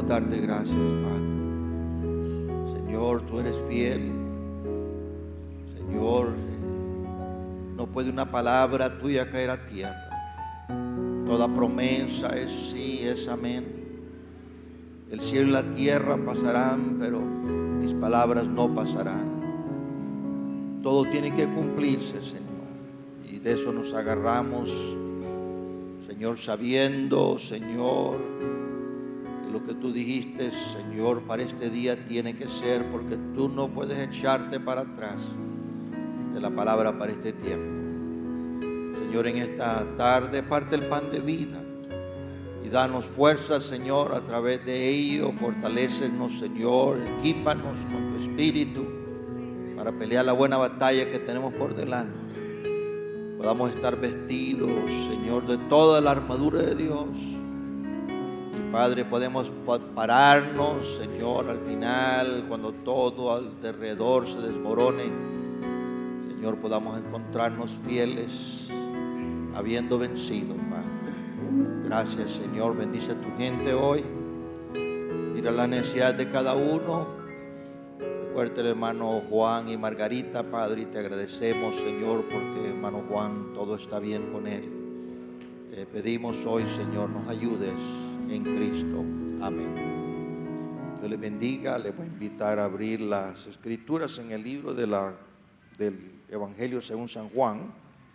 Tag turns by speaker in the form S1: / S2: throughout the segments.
S1: queremos darte gracias, Padre. Señor, tú eres fiel. Señor, no puede una palabra tuya caer a tierra. Toda promesa es sí, es amén. El cielo y la tierra pasarán, pero mis palabras no pasarán. Todo tiene que cumplirse, Señor. Y de eso nos agarramos, Señor, sabiendo, Señor, que lo que tú dijiste, Señor, para este día tiene que ser, porque tú no puedes echarte para atrás de la palabra para este tiempo. Señor, en esta tarde parte el pan de vida y danos fuerzas, Señor, a través de ello. Fortalécenos, Señor, equípanos con tu espíritu para pelear la buena batalla que tenemos por delante. Podamos estar vestidos, Señor, de toda la armadura de Dios. Y Padre, podemos pararnos, Señor, al final, cuando todo alrededor se desmorone. Señor, podamos encontrarnos fieles, habiendo vencido, Padre. Gracias, Señor. Bendice a tu gente hoy. Mira la necesidad de cada uno. Recuerda el hermano Juan y Margarita, Padre, y te agradecemos, Señor, porque hermano Juan, todo está bien con él. Pedimos hoy, Señor, nos ayudes en Cristo. Amén. Dios les bendiga. Les voy a invitar a abrir las escrituras en el libro del Evangelio según San Juan.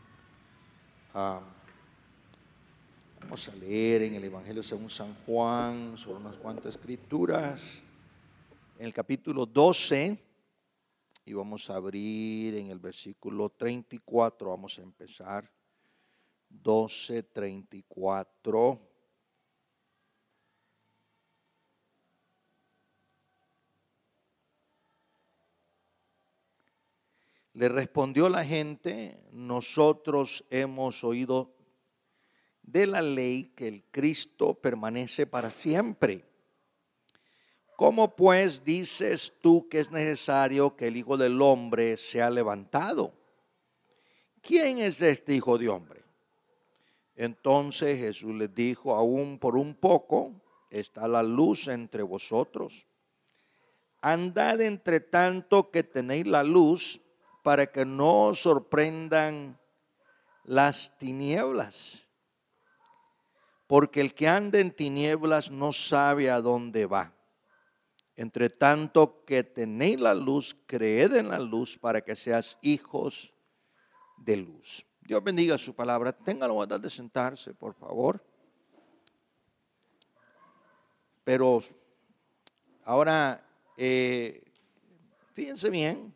S1: Vamos a leer en el Evangelio según San Juan sobre unas cuantas escrituras. En el capítulo 12, y vamos a abrir en el versículo 34, vamos a empezar. 12:34. Le respondió la gente: nosotros hemos oído de la ley que el Cristo permanece para siempre. ¿Cómo pues dices tú que es necesario que el Hijo del Hombre sea levantado? ¿Quién es este Hijo de Hombre? Entonces Jesús les dijo: aún por un poco está la luz entre vosotros. Andad entre tanto que tenéis la luz, para que no os sorprendan las tinieblas. Porque el que anda en tinieblas no sabe a dónde va. Entre tanto que tenéis la luz, creed en la luz para que seas hijos de luz. Dios bendiga su palabra. Tengan la bondad de sentarse, por favor. Pero ahora, fíjense bien,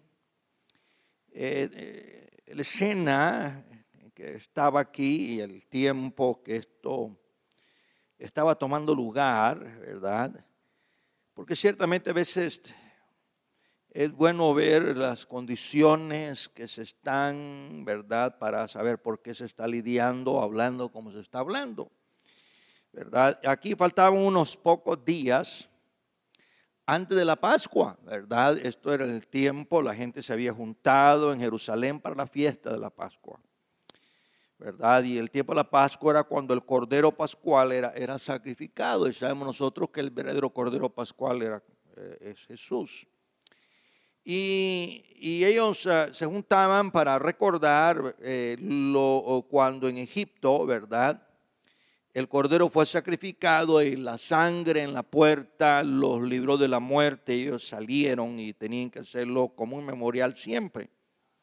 S1: la escena que estaba aquí y el tiempo que esto estaba tomando lugar, ¿verdad? Porque ciertamente a veces es bueno ver las condiciones que se están, ¿verdad? Para saber por qué se está lidiando, hablando como se está hablando, ¿verdad? Aquí faltaban unos pocos días antes de la Pascua, ¿verdad? Esto era el tiempo, la gente se había juntado en Jerusalén para la fiesta de la Pascua, ¿verdad? Y el tiempo de la Pascua era cuando el Cordero Pascual era sacrificado. Y sabemos nosotros que el verdadero Cordero Pascual es Jesús. Y ellos se juntaban para recordar cuando en Egipto, ¿verdad? El Cordero fue sacrificado y la sangre en la puerta los libró de la muerte. Ellos salieron y tenían que hacerlo como un memorial siempre.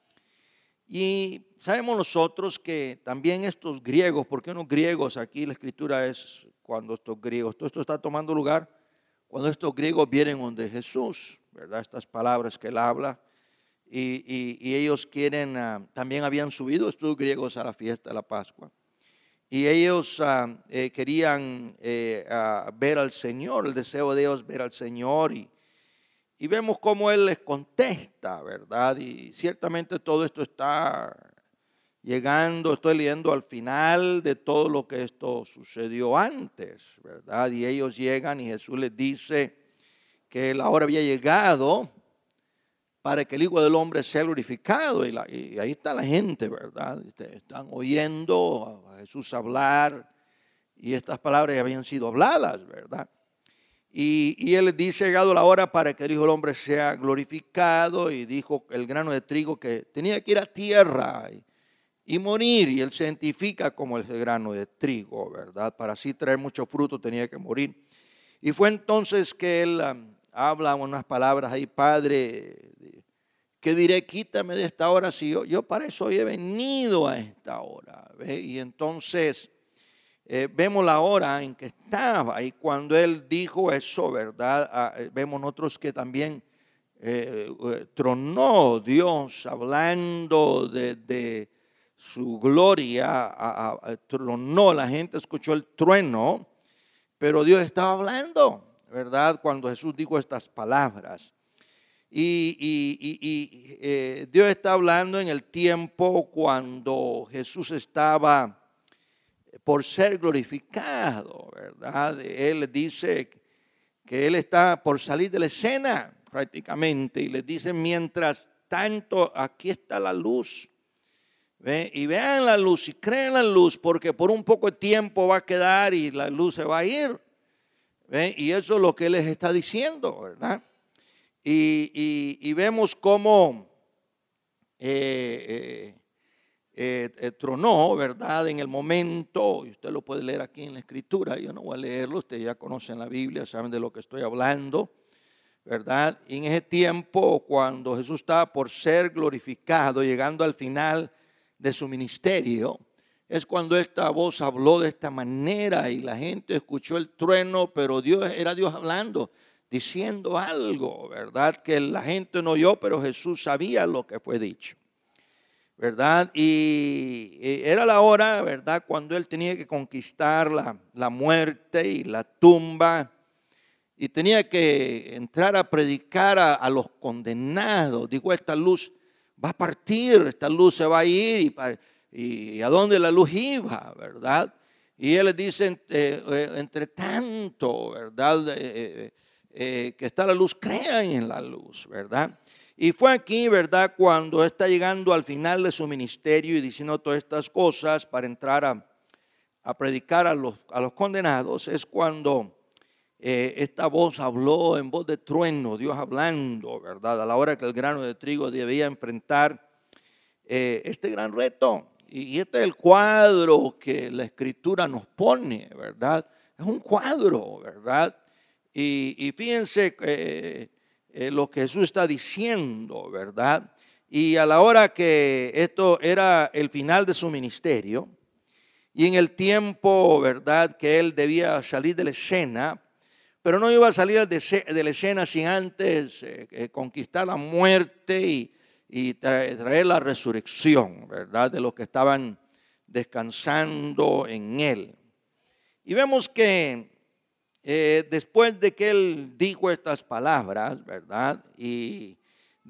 S1: Y sabemos nosotros que también estos griegos, porque unos griegos, aquí la escritura es cuando estos griegos, todo esto está tomando lugar cuando estos griegos vienen donde Jesús, ¿verdad? Estas palabras que él habla, y ellos quieren, también habían subido estos griegos a la fiesta de la Pascua, y ellos querían ver al Señor, el deseo de ellos ver al Señor, y vemos cómo Él les contesta, ¿verdad? Y ciertamente todo esto está llegando, estoy leyendo al final de todo lo que esto sucedió antes, ¿verdad? Y ellos llegan y Jesús les dice que la hora había llegado para que el Hijo del Hombre sea glorificado. Y ahí está la gente, ¿verdad? Están oyendo a Jesús hablar y estas palabras ya habían sido habladas, ¿verdad? Y él dice, llegado la hora para que el Hijo del Hombre sea glorificado, y dijo el grano de trigo que tenía que ir a tierra y morir, y él se identifica como el grano de trigo, ¿verdad? Para así traer mucho fruto tenía que morir. Y fue entonces que él habla unas palabras ahí: Padre, ¿qué diré? Quítame de esta hora, si yo para eso he venido a esta hora. ¿Ve? Y entonces vemos la hora en que estaba, y cuando él dijo eso, ¿verdad? Vemos nosotros que también tronó Dios, hablando de su gloria, tronó, la gente escuchó el trueno, pero Dios estaba hablando, ¿verdad? Cuando Jesús dijo estas palabras. Y Dios está hablando en el tiempo cuando Jesús estaba por ser glorificado, ¿verdad? Él dice que él está por salir de la escena prácticamente, y les dice: mientras tanto, aquí está la luz. ¿Ve? Y vean la luz y creen la luz, porque por un poco de tiempo va a quedar y la luz se va a ir. ¿Ve? Y eso es lo que él les está diciendo, ¿verdad? Y vemos cómo tronó, ¿verdad? En el momento, y usted lo puede leer aquí en la Escritura, yo no voy a leerlo, ustedes ya conocen la Biblia, saben de lo que estoy hablando, ¿verdad? Y en ese tiempo, cuando Jesús estaba por ser glorificado, llegando al final de su ministerio, es cuando esta voz habló de esta manera y la gente escuchó el trueno, pero era Dios hablando, diciendo algo, ¿verdad? Que la gente no oyó, pero Jesús sabía lo que fue dicho, ¿verdad? Y era la hora, ¿verdad?, cuando él tenía que conquistar la muerte y la tumba, y tenía que entrar a predicar a los condenados. Dijo: esta luz va a partir, esta luz se va a ir, y a dónde la luz iba, ¿verdad? Y él les dice: entre tanto, ¿verdad?, que está la luz, crean en la luz, ¿verdad? Y fue aquí, ¿verdad?, cuando está llegando al final de su ministerio y diciendo todas estas cosas para entrar a predicar a los condenados, es cuando esta voz habló en voz de trueno, Dios hablando, ¿verdad? A la hora que el grano de trigo debía enfrentar este gran reto. Y este es el cuadro que la Escritura nos pone, ¿verdad? Es un cuadro, ¿verdad? Y fíjense lo que Jesús está diciendo, ¿verdad? Y a la hora que esto era el final de su ministerio, y en el tiempo, ¿verdad?, que él debía salir de la escena, pero no iba a salir de la escena sin antes conquistar la muerte y traer la resurrección, ¿verdad?, de los que estaban descansando en él. Y vemos que después de que él dijo estas palabras, ¿verdad?, y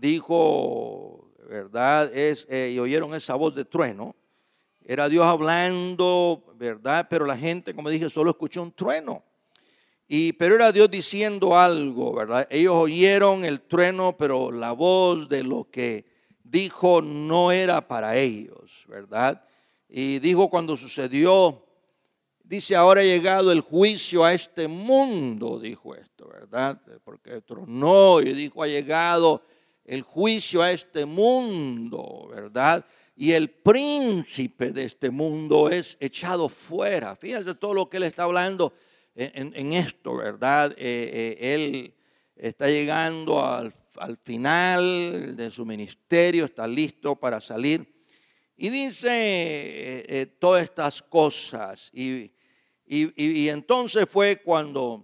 S1: dijo, ¿verdad?, y oyeron esa voz de trueno, era Dios hablando, ¿verdad?, pero la gente, como dije, solo escuchó un trueno. Pero era Dios diciendo algo, ¿verdad? Ellos oyeron el trueno, pero la voz de lo que dijo no era para ellos, ¿verdad? Y dijo cuando sucedió, dice: ahora ha llegado el juicio a este mundo, dijo esto, ¿verdad? Porque tronó y dijo: ha llegado el juicio a este mundo, ¿verdad? Y el príncipe de este mundo es echado fuera. Fíjense todo lo que él está hablando en esto, ¿verdad? Él está llegando al final de su ministerio, está listo para salir. Y dice todas estas cosas. Y entonces fue cuando,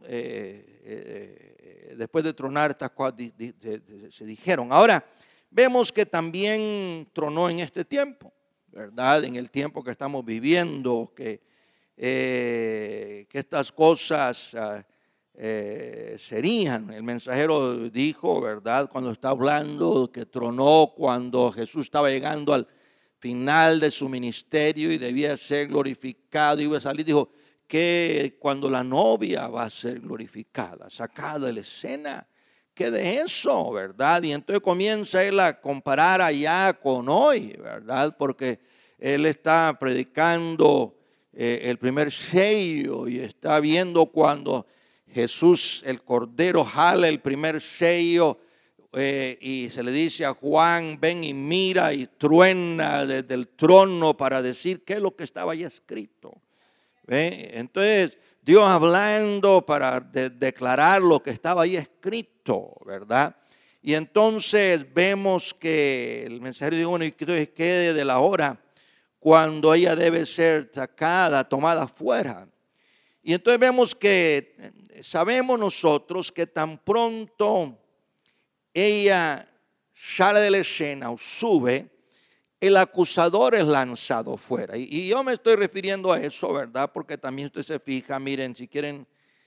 S1: después de tronar estas cosas, se dijeron. Ahora, vemos que también tronó en este tiempo, ¿verdad? En el tiempo que estamos viviendo, que estas cosas serían. El mensajero dijo, ¿verdad?, cuando está hablando, que tronó cuando Jesús estaba llegando al final de su ministerio y debía ser glorificado, iba a salir, dijo que cuando la novia va a ser glorificada, sacada de la escena, que de eso, ¿verdad? Y entonces comienza él a comparar allá con hoy, ¿verdad? Porque él está predicando el primer sello y está viendo cuando Jesús, el Cordero, jala el primer sello y se le dice a Juan, ven y mira, y truena desde el trono para decir qué es lo que estaba ahí escrito. ¿Ve? Entonces, Dios hablando para declarar lo que estaba ahí escrito, ¿verdad? Y entonces vemos que el mensajero dijo, bueno, y que quede de la hora cuando ella debe ser sacada, tomada fuera. Y entonces vemos que sabemos nosotros que tan pronto ella sale de la escena o sube, el acusador es lanzado fuera. Y yo me estoy refiriendo a eso, ¿verdad? Porque también usted se fija, miren, si quieren,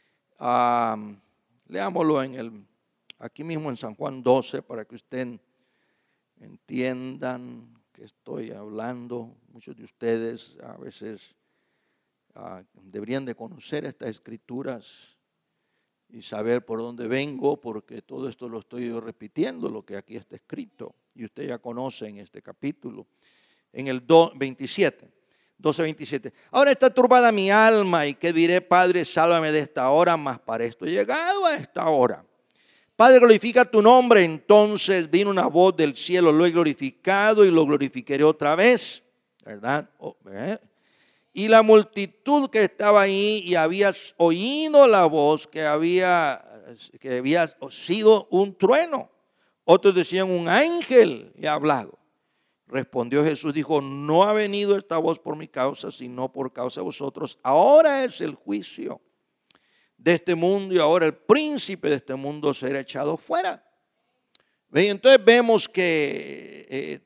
S1: leámoslo aquí mismo en San Juan 12 para que ustedes entiendan que estoy hablando. Muchos de ustedes a veces deberían de conocer estas escrituras y saber por dónde vengo, porque todo esto lo estoy yo repitiendo, lo que aquí está escrito. Y usted ya conoce en este capítulo, en el 12:27. Ahora está turbada mi alma, y qué diré, Padre, sálvame de esta hora, mas para esto he llegado a esta hora. Padre, glorifica tu nombre. Entonces vino una voz del cielo, lo he glorificado y lo glorificaré otra vez, ¿verdad? Y la multitud que estaba ahí y había oído la voz que había sido un trueno. Otros decían, un ángel le ha hablado. Respondió Jesús, dijo, no ha venido esta voz por mi causa, sino por causa de vosotros. Ahora es el juicio de este mundo, y ahora el príncipe de este mundo será echado fuera. ¿Ve? Entonces vemos que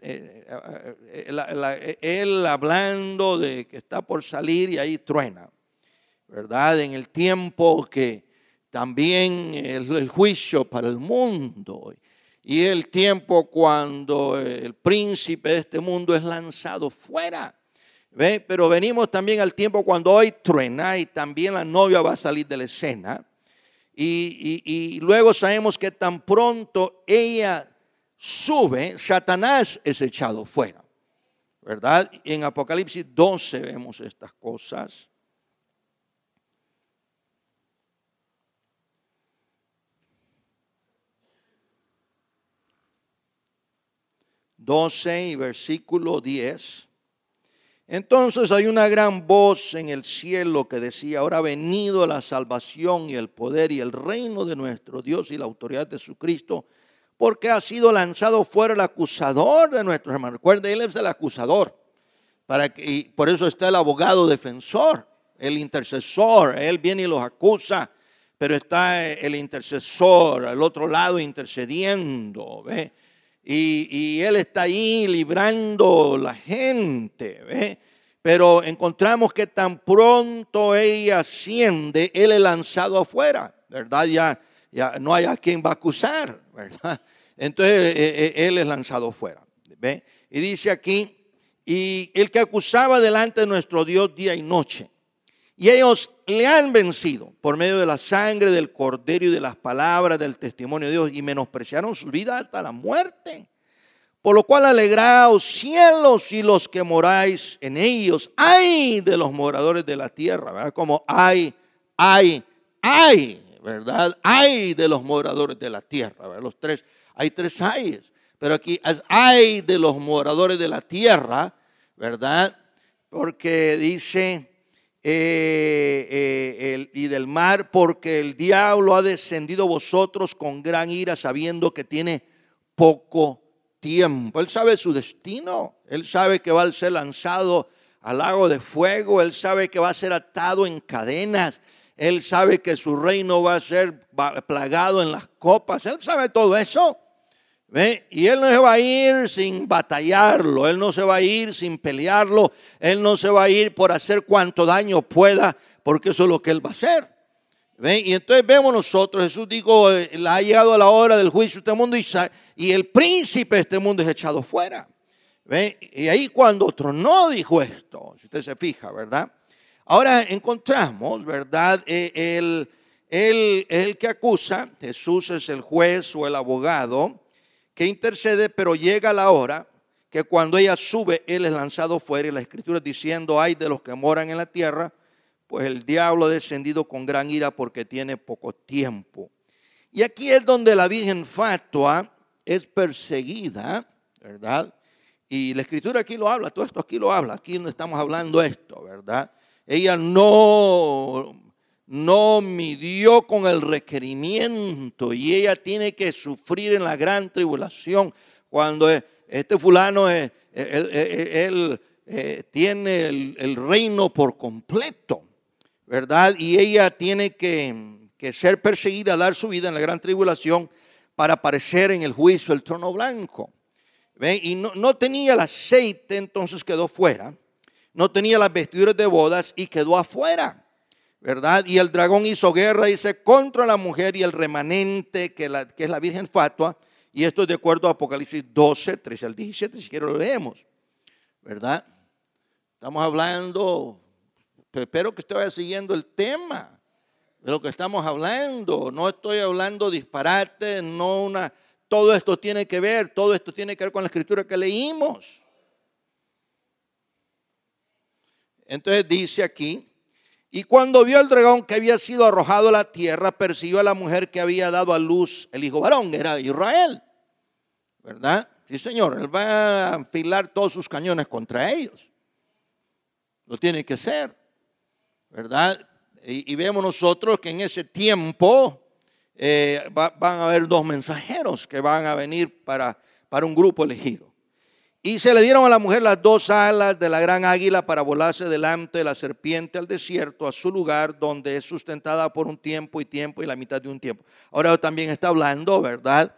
S1: él hablando de que está por salir, y ahí truena, ¿verdad? En el tiempo que también el juicio para el mundo, y el tiempo cuando el príncipe de este mundo es lanzado fuera. ¿Ve? Pero venimos también al tiempo cuando hoy truena y también la novia va a salir de la escena. Y luego sabemos que tan pronto ella sube, Satanás es echado fuera, ¿verdad? En Apocalipsis 12 vemos estas cosas. Y versículo 10. Entonces hay una gran voz en el cielo que decía, ahora ha venido la salvación y el poder y el reino de nuestro Dios y la autoridad de su Cristo, porque ha sido lanzado fuera el acusador de nuestros hermanos. Recuerden, él es el acusador, y por eso está el abogado defensor, el intercesor. Él viene y los acusa, pero está el intercesor al otro lado intercediendo, ¿ve? Y él está ahí librando la gente, ¿ve? Pero encontramos que tan pronto ella asciende, él es lanzado afuera, ¿verdad? Ya no hay a quien va a acusar, ¿verdad? Entonces él es lanzado afuera, ¿ve? Y dice aquí, y el que acusaba delante de nuestro Dios día y noche, y ellos le han vencido por medio de la sangre del Cordero y de las palabras del testimonio de Dios, y menospreciaron su vida hasta la muerte. Por lo cual alegraos cielos y los que moráis en ellos. Ay de los moradores de la tierra, ¿verdad? Como ay, ¿verdad? Ay de los moradores de la tierra, ¿verdad? Los tres, hay tres ayes, pero aquí es ay de los moradores de la tierra, ¿verdad? Porque dice y del mar, porque el diablo ha descendido a vosotros con gran ira, sabiendo que tiene poco tiempo. Él sabe su destino, él sabe que va a ser lanzado al lago de fuego, él sabe que va a ser atado en cadenas, él sabe que su reino va a ser plagado en las copas, él sabe todo eso. ¿Ve? Y él no se va a ir sin batallarlo, él no se va a ir sin pelearlo, él no se va a ir por hacer cuanto daño pueda, porque eso es lo que él va a hacer. ¿Ve? Y entonces vemos nosotros, Jesús dijo, ha llegado la hora del juicio de este mundo, y el príncipe de este mundo es echado fuera. ¿Ve? Y ahí cuando tronó dijo esto, si usted se fija, ¿verdad? Ahora encontramos, ¿verdad? El que acusa, Jesús es el juez o el abogado que intercede, pero llega la hora que cuando ella sube, él es lanzado fuera, y la escritura diciendo, ay de los que moran en la tierra pues el diablo ha descendido con gran ira porque tiene poco tiempo. Y aquí es donde la Virgen fatua es perseguida, ¿verdad? Y la Escritura aquí lo habla, todo esto aquí lo habla, aquí no estamos hablando esto, ¿verdad? Ella no midió con el requerimiento y ella tiene que sufrir en la gran tribulación cuando este fulano tiene el reino por completo, ¿verdad? Y ella tiene que ser perseguida, dar su vida en la gran tribulación para aparecer en el juicio, el trono blanco. ¿Ven? Y no tenía el aceite, entonces quedó fuera. No tenía las vestiduras de bodas y quedó afuera, ¿verdad? Y el dragón hizo guerra, dice, contra la mujer y el remanente, que es la Virgen fatua. Y esto es de acuerdo a Apocalipsis 12, 13 al 17, si quiero lo leemos, ¿verdad? Estamos hablando, espero que usted vaya siguiendo el tema de lo que estamos hablando. No estoy hablando disparate, todo esto tiene que ver con la Escritura que leímos. Entonces dice aquí, y cuando vio el dragón que había sido arrojado a la tierra, persiguió a la mujer que había dado a luz el hijo varón, era Israel, ¿verdad? Sí, señor, él va a enfilar todos sus cañones contra ellos. Lo tiene que hacer, ¿verdad? Y vemos nosotros que en ese tiempo van a haber dos mensajeros que van a venir para un grupo elegido. Y se le dieron a la mujer las dos alas de la gran águila para volarse delante de la serpiente al desierto, a su lugar donde es sustentada por un tiempo y la mitad de un tiempo. Ahora también está hablando, ¿verdad?,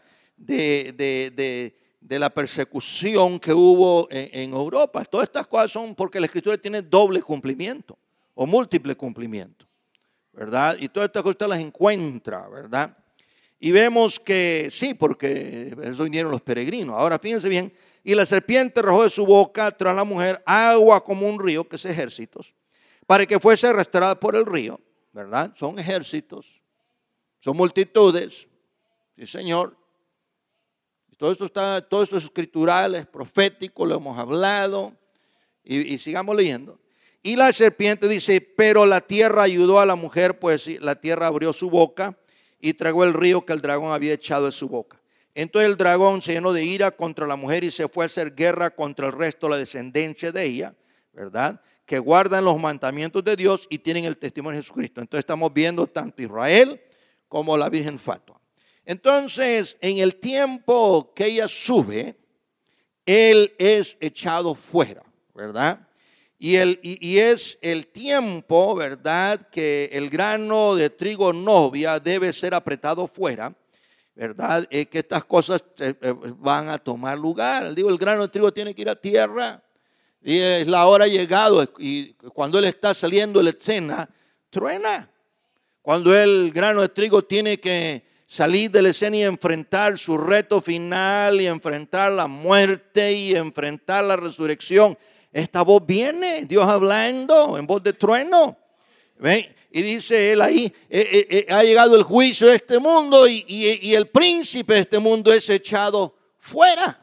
S1: de la persecución que hubo en Europa. Todas estas cosas son porque la Escritura tiene doble cumplimiento o múltiple cumplimiento, ¿verdad? Y todas estas cosas usted las encuentra, ¿verdad? Y vemos que sí, porque eso vinieron los peregrinos. Ahora fíjense bien. Y la serpiente arrojó de su boca tras la mujer agua como un río, que es ejércitos, para que fuese arrastrada por el río, ¿verdad? Son ejércitos, son multitudes, sí, señor. Todo esto es escritural, es profético, lo hemos hablado, y sigamos leyendo. Y la serpiente dice, pero la tierra ayudó a la mujer, pues la tierra abrió su boca y tragó el río que el dragón había echado de su boca. Entonces el dragón se llenó de ira contra la mujer y se fue a hacer guerra contra el resto de la descendencia de ella, ¿verdad? Que guardan los mandamientos de Dios y tienen el testimonio de Jesucristo. Entonces estamos viendo tanto Israel como la Virgen fatua. Entonces, en el tiempo que ella sube, él es echado fuera, ¿verdad? Y es el tiempo, ¿verdad?, que el grano de trigo novia debe ser apretado fuera, ¿verdad? Que estas cosas van a tomar lugar. Digo, el grano de trigo tiene que ir a tierra y es la hora llegado, y cuando él está saliendo de la escena, truena. Cuando el grano de trigo tiene que salir de la escena y enfrentar su reto final y enfrentar la muerte y enfrentar la resurrección, esta voz viene, Dios hablando en voz de trueno. ¿Ven? Y dice él ahí, ha llegado el juicio de este mundo y el príncipe de este mundo es echado fuera.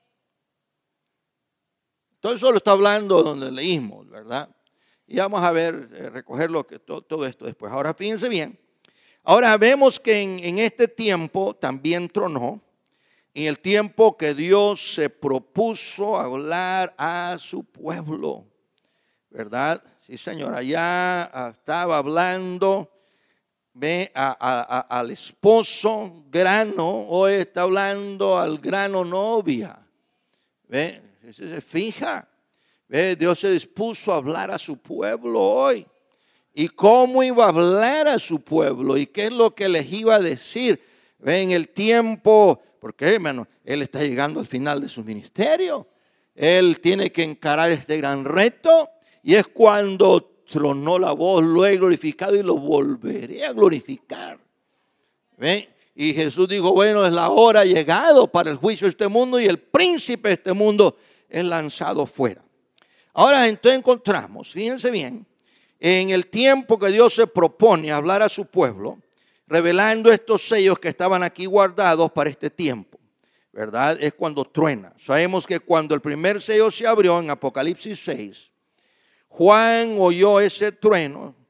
S1: Todo eso lo está hablando donde leímos, ¿verdad? Y vamos a ver, recoger todo esto después. Ahora fíjense bien. Ahora vemos que en este tiempo también tronó, en el tiempo que Dios se propuso hablar a su pueblo, ¿verdad? Sí, señor, allá estaba hablando, ve, al esposo grano, hoy está hablando al grano novia, ve, se fija, ve, Dios se dispuso a hablar a su pueblo hoy. ¿Y cómo iba a hablar a su pueblo? ¿Y qué es lo que les iba a decir? Ve, en el tiempo, porque hermano, él está llegando al final de su ministerio, él tiene que encarar este gran reto. Y es cuando tronó la voz, lo he glorificado y lo volveré a glorificar. ¿Ven? Y Jesús dijo, bueno, es la hora llegado para el juicio de este mundo y el príncipe de este mundo es lanzado fuera. Ahora entonces encontramos, fíjense bien, en el tiempo que Dios se propone hablar a su pueblo, revelando estos sellos que estaban aquí guardados para este tiempo, ¿verdad? Es cuando truena. Sabemos que cuando el primer sello se abrió en Apocalipsis 6, Juan oyó ese trueno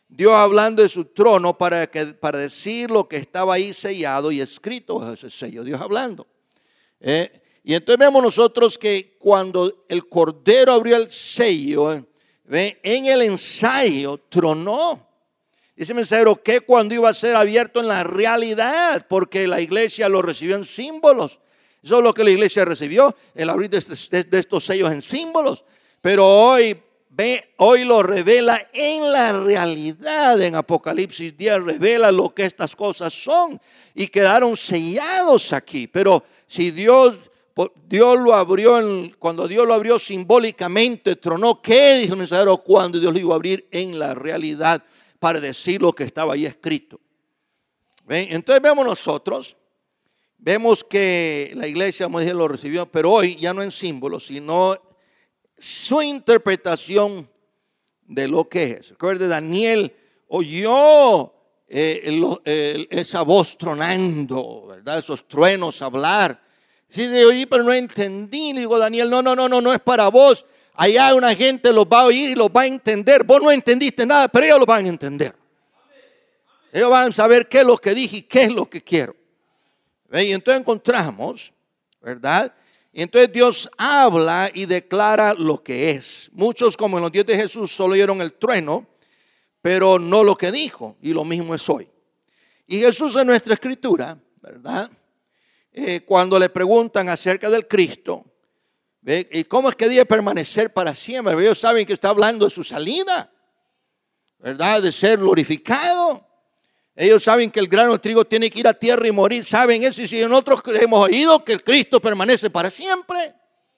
S1: Dios hablando de su trono para decir lo que estaba ahí sellado y escrito ese sello, Dios hablando. Y entonces vemos nosotros que cuando el Cordero abrió el sello, en el ensayo tronó. Dice el mensajero que cuando iba a ser abierto en la realidad, porque la iglesia lo recibió en símbolos. Eso es lo que la iglesia recibió, el abrir de estos sellos en símbolos. Pero hoy lo revela en la realidad. En Apocalipsis 10 revela lo que estas cosas son y quedaron sellados aquí. Pero si Dios lo abrió, cuando Dios lo abrió simbólicamente, tronó. ¿Qué dijo el mensajero cuando Dios lo iba a abrir en la realidad para decir lo que estaba ahí escrito? ¿Ven? Entonces vemos que la iglesia, como dije, lo recibió, pero hoy ya no en símbolos, sino su interpretación de lo que es. Recuerde, Daniel oyó esa voz tronando, ¿verdad? Esos truenos hablar. Sí, de oí, pero no entendí. Le digo, Daniel, no es para vos. Allá una gente los va a oír y los va a entender. Vos no entendiste nada, pero ellos lo van a entender. Ellos van a saber qué es lo que dije y qué es lo que quiero. Y entonces encontramos, ¿verdad? Y entonces Dios habla y declara lo que es. Muchos, como en los días de Jesús, solo oyeron el trueno, pero no lo que dijo. Y lo mismo es hoy. Y Jesús en nuestra escritura, ¿verdad? Cuando le preguntan acerca del Cristo, ¿ve? ¿Y cómo es que debe permanecer para siempre? Ellos saben que está hablando de su salida, ¿verdad? De ser glorificado. Ellos saben que el grano de trigo tiene que ir a tierra y morir. Saben eso. Y si nosotros hemos oído que el Cristo permanece para siempre.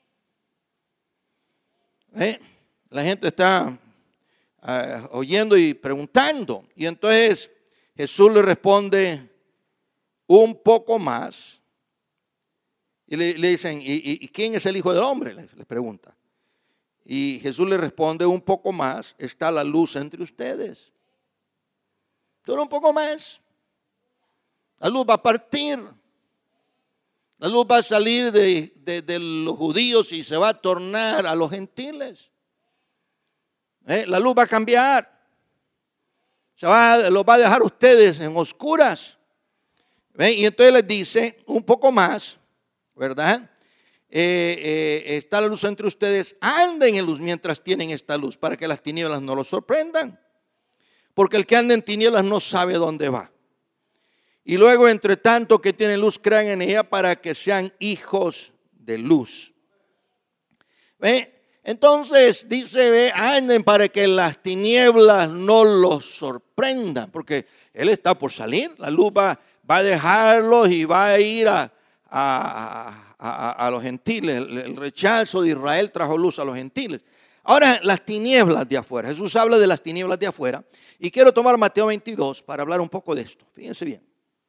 S1: La gente está oyendo y preguntando. Y entonces Jesús le responde un poco más. Y le dicen, ¿y quién es el Hijo del Hombre? Les pregunta. Y Jesús le responde, un poco más está la luz entre ustedes. Solo un poco más. La luz va a partir. La luz va a salir de los judíos y se va a tornar a los gentiles. La luz va a cambiar. Los va a dejar ustedes en oscuras. Y entonces les dice, un poco más, ¿verdad? Está la luz entre ustedes, anden en luz mientras tienen esta luz, para que las tinieblas no los sorprendan. Porque el que anda en tinieblas no sabe dónde va. Y luego, entre tanto que tienen luz, crean en ella para que sean hijos de luz. Entonces dice, anden para que las tinieblas no los sorprendan. Porque Él está por salir, la luz va a dejarlos y va a ir a los gentiles. El rechazo de Israel trajo luz a los gentiles. Ahora, las tinieblas de afuera. Jesús habla de las tinieblas de afuera. Y quiero tomar Mateo 22 para hablar un poco de esto. Fíjense bien.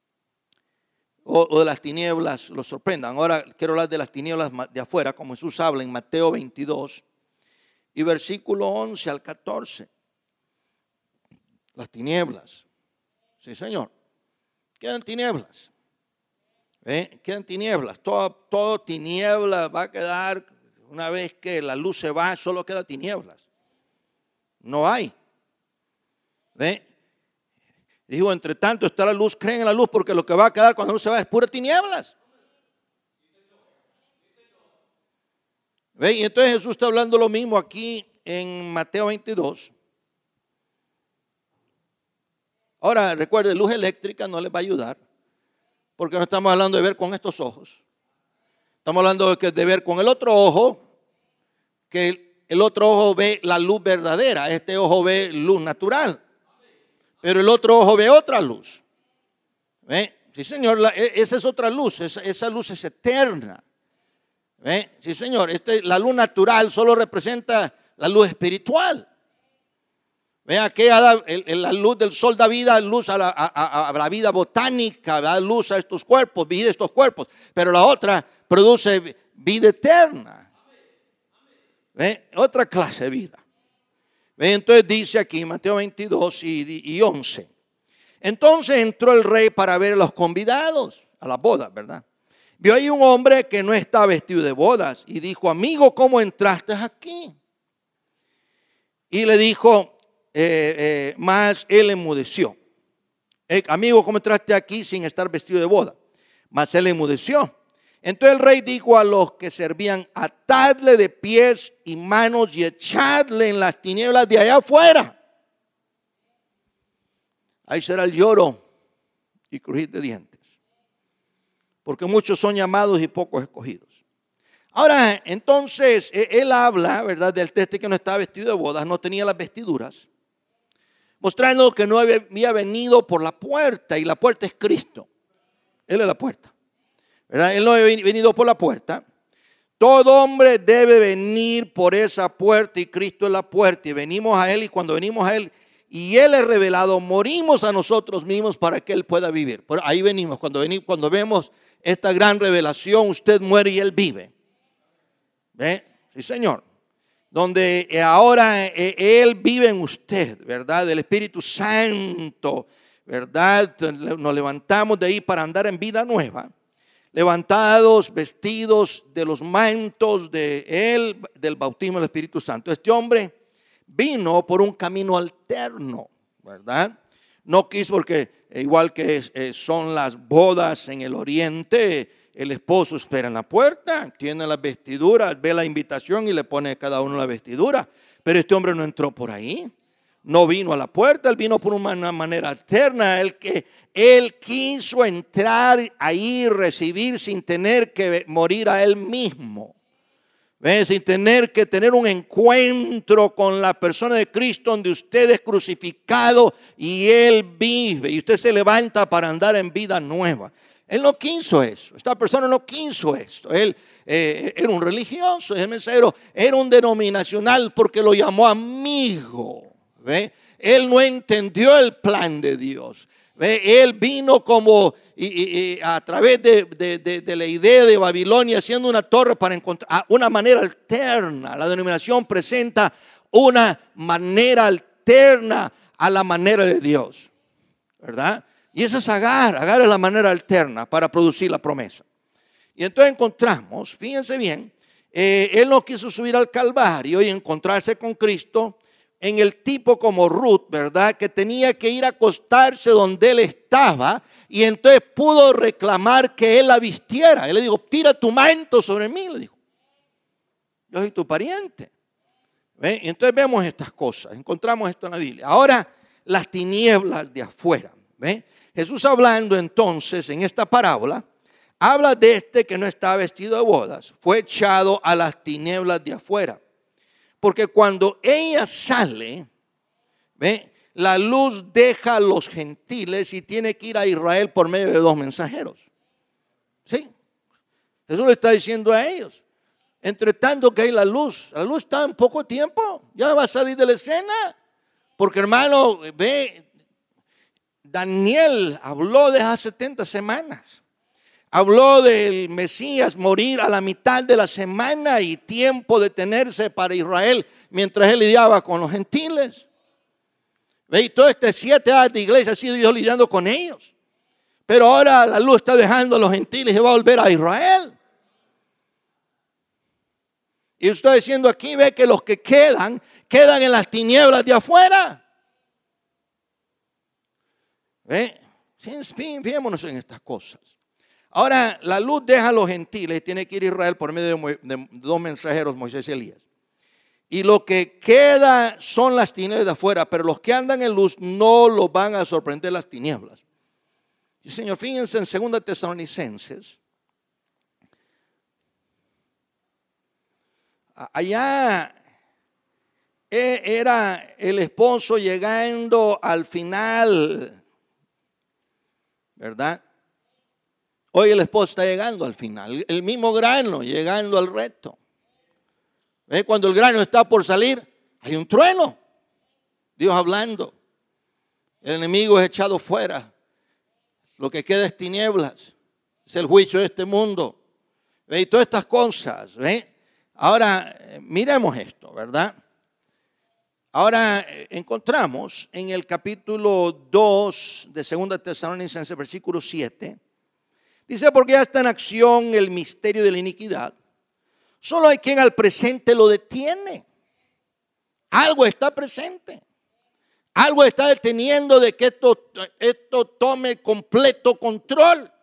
S1: O de las tinieblas los sorprendan. Ahora quiero hablar de las tinieblas de afuera, como Jesús habla en Mateo 22 y versículo 11 al 14. Las tinieblas. Sí, Señor. Quedan tinieblas. Quedan tinieblas. Todo tiniebla va a quedar. Una vez que la luz se va, solo queda tinieblas. No hay. Dijo, entre tanto está la luz, creen en la luz, porque lo que va a quedar cuando la luz se va es pura tinieblas. Y entonces Jesús está hablando lo mismo aquí en Mateo 22. Ahora, recuerde, luz eléctrica no les va a ayudar, porque no estamos hablando de ver con estos ojos. Estamos hablando de ver con el otro ojo, que el otro ojo ve la luz verdadera, este ojo ve luz natural. Pero el otro ojo ve otra luz. Sí, Señor, esa es otra luz, esa luz es eterna. Sí, Señor, la luz natural solo representa la luz espiritual. Aquella, la luz del sol da vida, luz a la vida botánica, da luz a estos cuerpos, vida a estos cuerpos. Pero la otra produce vida eterna. Otra clase de vida. Entonces dice aquí Mateo 22 y 11. Entonces entró el rey para ver a los convidados a las bodas, ¿verdad? Vio ahí un hombre que no estaba vestido de bodas y dijo, amigo, ¿cómo entraste aquí? Y le dijo, mas él enmudeció. Amigo, ¿cómo entraste aquí sin estar vestido de boda? Mas él enmudeció. Entonces el rey dijo a los que servían: atadle de pies y manos y echadle en las tinieblas de allá afuera. Ahí será el lloro y crujir de dientes, porque muchos son llamados y pocos escogidos. Ahora, entonces, él habla, ¿verdad?, del teste que no estaba vestido de bodas, no tenía las vestiduras, mostrando que no había venido por la puerta, y la puerta es Cristo. Él es la puerta, ¿verdad? Él no había venido por la puerta. Todo hombre debe venir por esa puerta, y Cristo es la puerta, y venimos a Él, y cuando venimos a Él, y Él es revelado, morimos a nosotros mismos para que Él pueda vivir. Por ahí venimos, cuando vemos esta gran revelación, usted muere y Él vive. ¿Ve? Sí, Señor. Donde ahora Él vive en usted, ¿verdad? El Espíritu Santo, ¿verdad? Nos levantamos de ahí para andar en vida nueva, levantados, vestidos de los mantos de Él, del bautismo del Espíritu Santo. Este hombre vino por un camino alterno, ¿verdad? No quiso, porque igual que son las bodas en el oriente, el esposo espera en la puerta, tiene las vestiduras, ve la invitación y le pone a cada uno la vestidura. Pero este hombre no entró por ahí, no vino a la puerta, él vino por una manera alterna. Él quiso entrar ahí, recibir sin tener que morir a él mismo. ¿Ves? Sin tener que tener un encuentro con la persona de Cristo, donde usted es crucificado y Él vive, y usted se levanta para andar en vida nueva. Él no quiso eso, esta persona no quiso esto. Él era un religioso, era un denominacional, porque lo llamó amigo. ¿Ves? Él no entendió el plan de Dios. Él vino como a través de la idea de Babilonia, haciendo una torre para encontrar una manera alterna. La denominación presenta una manera alterna a la manera de Dios, ¿verdad? Y esa es Agar. Agar es la manera alterna para producir la promesa. Y entonces encontramos, fíjense bien, él no quiso subir al Calvario y encontrarse con Cristo en el tipo como Ruth, ¿verdad? Que tenía que ir a acostarse donde él estaba, y entonces pudo reclamar que él la vistiera. Él le dijo: tira tu manto sobre mí, le dijo. Yo soy tu pariente. ¿Ve? Y entonces vemos estas cosas, encontramos esto en la Biblia. Ahora, las tinieblas de afuera. ¿Ve? Jesús, hablando entonces en esta parábola, habla de este que no estaba vestido de bodas, fue echado a las tinieblas de afuera. Porque cuando ella sale, ¿ve?, la luz deja a los gentiles y tiene que ir a Israel por medio de dos mensajeros. ¿Sí? Eso le está diciendo a ellos. Entre tanto que hay la luz está en poco tiempo, ya va a salir de la escena. Porque, hermano, ve, Daniel habló de hace 70 semanas. Habló del Mesías morir a la mitad de la semana y tiempo de detenerse para Israel mientras él lidiaba con los gentiles. ¿Ve? Y todo este 7 años de iglesia ha sido Dios lidiando con ellos. Pero ahora la luz está dejando a los gentiles y va a volver a Israel. Y usted diciendo aquí, ve que los que quedan en las tinieblas de afuera. ¿Ve? Fijémonos en estas cosas. Ahora, la luz deja a los gentiles y tiene que ir a Israel por medio de dos mensajeros, Moisés y Elías. Y lo que queda son las tinieblas de afuera, pero los que andan en luz no los van a sorprender las tinieblas. Y Señor, fíjense en 2 Tesalonicenses. Allá era el esposo llegando al final, ¿verdad? Hoy el esposo está llegando al final, el mismo grano llegando al reto. ¿Ve? Cuando el grano está por salir, hay un trueno. Dios hablando. El enemigo es echado fuera. Lo que queda es tinieblas. Es el juicio de este mundo. ¿Ve? Y todas estas cosas. ¿Ve? Ahora, miremos esto, ¿verdad? Ahora encontramos en el capítulo 2 de 2 Tesalonicenses, versículo 7. Dice: porque ya está en acción el misterio de la iniquidad. Solo hay quien al presente lo detiene. Algo está presente. Algo está deteniendo de que esto tome completo control.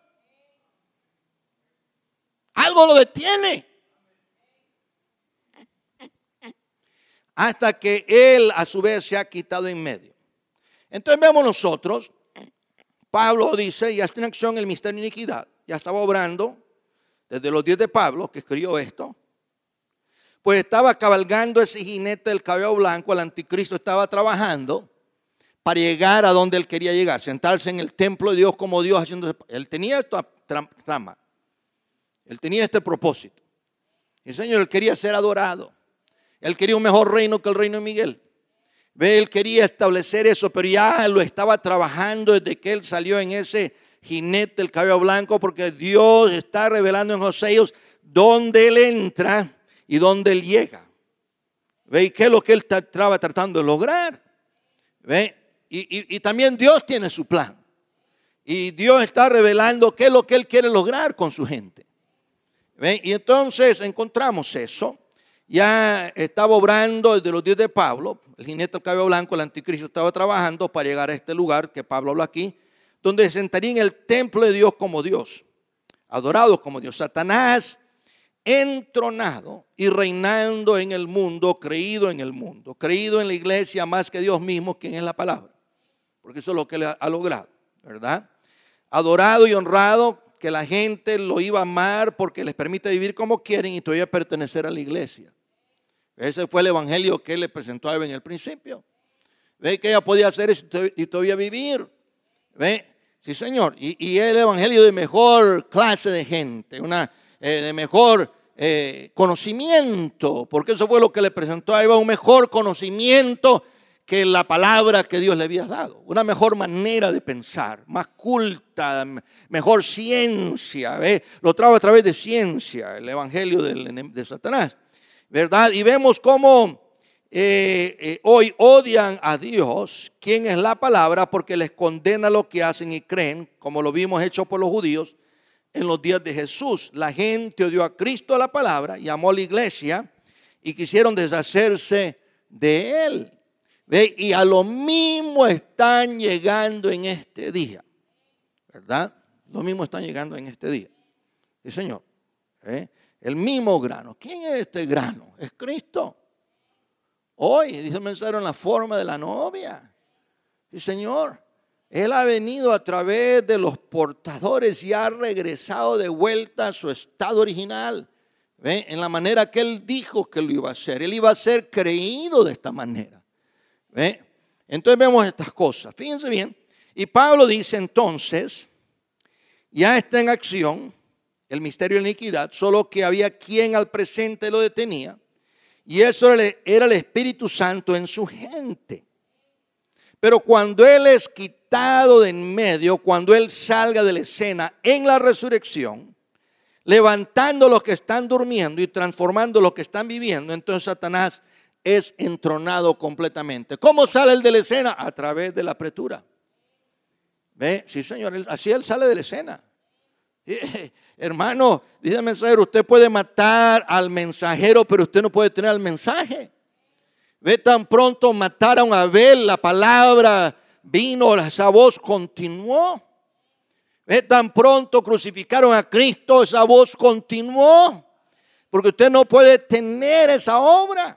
S1: Algo lo detiene. Hasta que él a su vez se ha quitado en medio. Entonces vemos nosotros, Pablo dice, ya está en acción el misterio de iniquidad. Ya estaba obrando desde los días de Pablo, que escribió esto. Pues estaba cabalgando ese jinete del cabello blanco, el anticristo estaba trabajando para llegar a donde él quería llegar, sentarse en el templo de Dios como Dios haciendo. Él tenía esta trama, él tenía este propósito. El Señor, él quería ser adorado, él quería un mejor reino que el reino de Miguel. Él quería establecer eso, pero ya lo estaba trabajando desde que él salió en ese jinete del cabello blanco, porque Dios está revelando en Oseas dónde él entra y dónde él llega. ¿Ve? ¿Y qué es lo que él estaba tratando de lograr? ¿Ve? Y también Dios tiene su plan. Y Dios está revelando qué es lo que él quiere lograr con su gente. ¿Ve? Y entonces encontramos eso. Ya estaba obrando desde los días de Pablo. El jinete del cabello blanco, el anticristo, estaba trabajando para llegar a este lugar que Pablo habla aquí, donde se sentaría en el templo de Dios como Dios, adorado como Dios. Satanás entronado y reinando en el mundo, creído en el mundo, creído en la iglesia más que Dios mismo, quien es la palabra, porque eso es lo que él ha logrado, ¿verdad? Adorado y honrado, que la gente lo iba a amar porque les permite vivir como quieren y todavía pertenecer a la iglesia. Ese fue el evangelio que él le presentó a Eva en el principio. Ve que ella podía hacer eso y todavía vivir. Ve, sí señor. Y el evangelio de mejor clase de gente, de mejor conocimiento, porque eso fue lo que le presentó a Eva, un mejor conocimiento que la palabra que Dios le había dado, una mejor manera de pensar, más culta, mejor ciencia. ¿Ve? Lo trajo a través de ciencia, el evangelio de Satanás, ¿verdad? Y vemos cómo hoy odian a Dios, quien es la palabra, porque les condena lo que hacen y creen, como lo vimos hecho por los judíos en los días de Jesús. La gente odió a Cristo, a la palabra, y amó a la iglesia y quisieron deshacerse de él. ¿Ve? Y a lo mismo están llegando en este día, ¿verdad? Lo mismo están llegando en este día. Sí, Señor. El mismo grano. ¿Quién es este grano? Es Cristo. Hoy, dice el mensaje, en la forma de la novia. Sí, Señor. Él ha venido a través de los portadores y ha regresado de vuelta a su estado original. ¿Ve? En la manera que Él dijo que lo iba a hacer. Él iba a ser creído de esta manera. ¿Ve? Entonces vemos estas cosas. Fíjense bien. Y Pablo dice entonces, ya está en acción el misterio de la iniquidad, solo que había quien al presente lo detenía. Y eso era el Espíritu Santo en su gente. Pero cuando Él es quitado de en medio, cuando Él salga de la escena en la resurrección, levantando los que están durmiendo y transformando los que están viviendo, entonces Satanás es entronado completamente. ¿Cómo sale Él de la escena? A través de la apretura. ¿Ve? Sí, Señor, así Él sale de la escena. Hermano, dice el mensajero, usted puede matar al mensajero, pero usted no puede tener al mensaje. Ve, tan pronto mataron a Abel, la palabra vino, esa voz continuó. Ve, tan pronto crucificaron a Cristo, esa voz continuó. Porque usted no puede tener esa obra.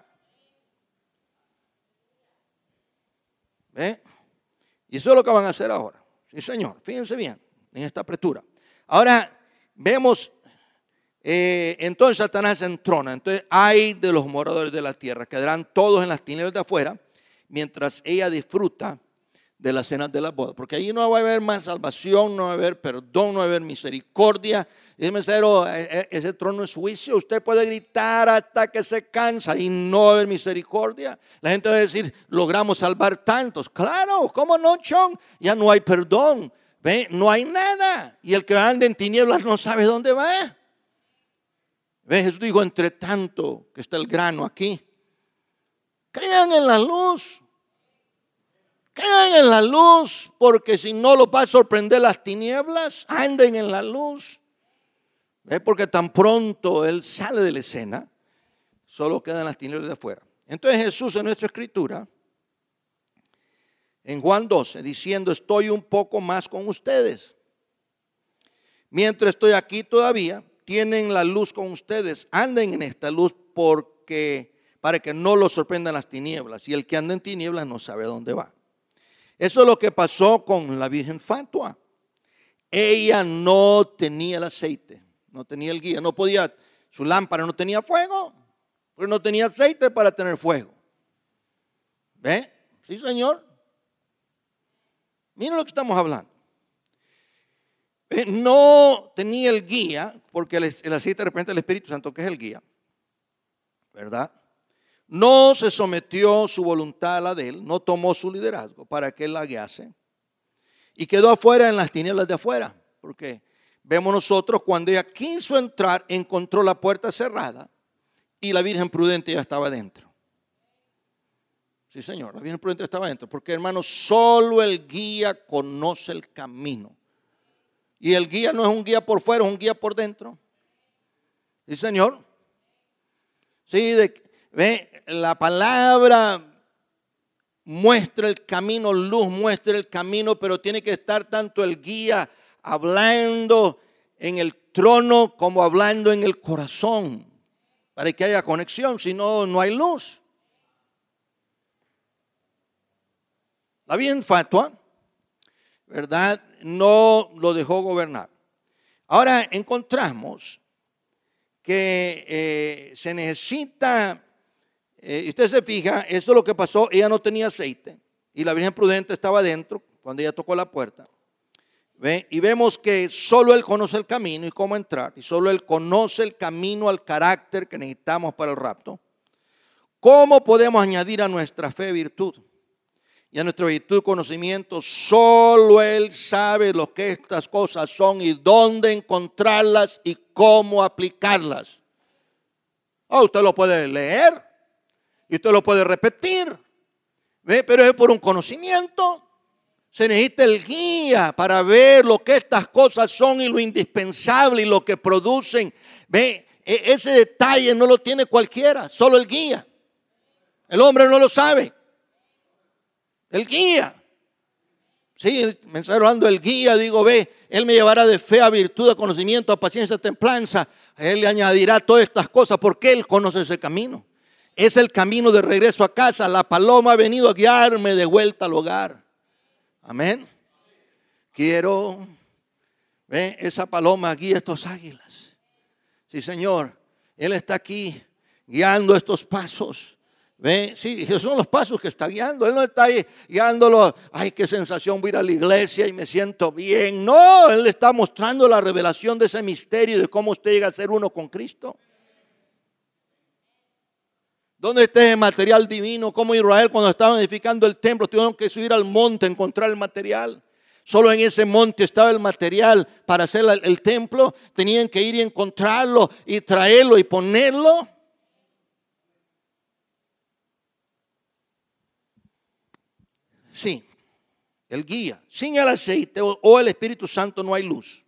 S1: ¿Ve? Y eso es lo que van a hacer ahora. Sí, Señor, fíjense bien en esta apertura. Ahora vemos, entonces Satanás entrona. Entonces hay de los moradores de la tierra, quedarán todos en las tinieblas de afuera, mientras ella disfruta de las cenas de la boda. Porque allí no va a haber más salvación, no va a haber perdón, no va a haber misericordia. Dice el mensajero, ese trono es juicio. Usted puede gritar hasta que se cansa y no va a haber misericordia. La gente va a decir, logramos salvar tantos. Claro, ¿cómo no, Chon? Ya no hay perdón. ¿Ve? No hay nada. Y el que anda en tinieblas no sabe dónde va. ¿Ve? Jesús dijo, entre tanto que está el grano aquí, crean en la luz. Crean en la luz, porque si no los va a sorprender las tinieblas. Anden en la luz. ¿Ve? Porque tan pronto Él sale de la escena, solo quedan las tinieblas de afuera. Entonces Jesús en nuestra escritura en Juan 12, diciendo: estoy un poco más con ustedes. Mientras estoy aquí todavía, tienen la luz con ustedes. Anden en esta luz para que no los sorprendan las tinieblas. Y el que anda en tinieblas no sabe a dónde va. Eso es lo que pasó con la Virgen Fatua. Ella no tenía el aceite, no tenía el guía, no podía, su lámpara no tenía fuego, pero no tenía aceite para tener fuego. ¿Ve? Sí, señor. Miren lo que estamos hablando. No tenía el guía, porque el aceite representa el Espíritu Santo, que es el guía, ¿verdad? No se sometió su voluntad a la de él, no tomó su liderazgo para que él la guiase. Y quedó afuera en las tinieblas de afuera, porque vemos nosotros cuando ella quiso entrar, encontró la puerta cerrada y la Virgen Prudente ya estaba dentro. Sí, señor, la Virgen Prudente estaba dentro, porque, hermanos, solo el guía conoce el camino. Y el guía no es un guía por fuera, es un guía por dentro. Sí, señor. Sí, ve, la palabra muestra el camino, luz muestra el camino, pero tiene que estar tanto el guía hablando en el trono como hablando en el corazón, para que haya conexión, si no, no hay luz. La Virgen Fatua, ¿verdad?, no lo dejó gobernar. Ahora encontramos que se necesita, usted se fija, esto es lo que pasó, ella no tenía aceite y la Virgen Prudente estaba adentro cuando ella tocó la puerta. ¿Ve? Y vemos que solo Él conoce el camino y cómo entrar, y solo Él conoce el camino al carácter que necesitamos para el rapto. ¿Cómo podemos añadir a nuestra fe virtud? Y a nuestra virtud conocimiento, solo Él sabe lo que estas cosas son y dónde encontrarlas y cómo aplicarlas. Usted lo puede leer y usted lo puede repetir, ¿ve? Pero es por un conocimiento. Se necesita el guía para ver lo que estas cosas son y lo indispensable y lo que producen. ¿Ve? Ese detalle no lo tiene cualquiera, solo el guía. El hombre no lo sabe. El guía. Sí, me está hablando el guía, digo, ve, Él me llevará de fe a virtud, a conocimiento, a paciencia, a templanza. A Él le añadirá todas estas cosas porque Él conoce ese camino. Es el camino de regreso a casa. La paloma ha venido a guiarme de vuelta al hogar. Amén. Quiero, ve, esa paloma guía estos águilas. Sí, Señor, Él está aquí guiando estos pasos. ¿Ve? Sí, esos son los pasos que está guiando. Él no está ahí guiándolo. Ay, qué sensación, voy a ir a la iglesia y me siento bien. No, Él está mostrando la revelación de ese misterio de cómo usted llega a ser uno con Cristo. ¿Dónde está el material divino? Como Israel, cuando estaban edificando el templo, tuvieron que subir al monte a encontrar el material. Solo en ese monte estaba el material para hacer el templo. Tenían que ir y encontrarlo y traerlo y ponerlo. Sí, el guía. Sin el aceite o el Espíritu Santo no hay luz.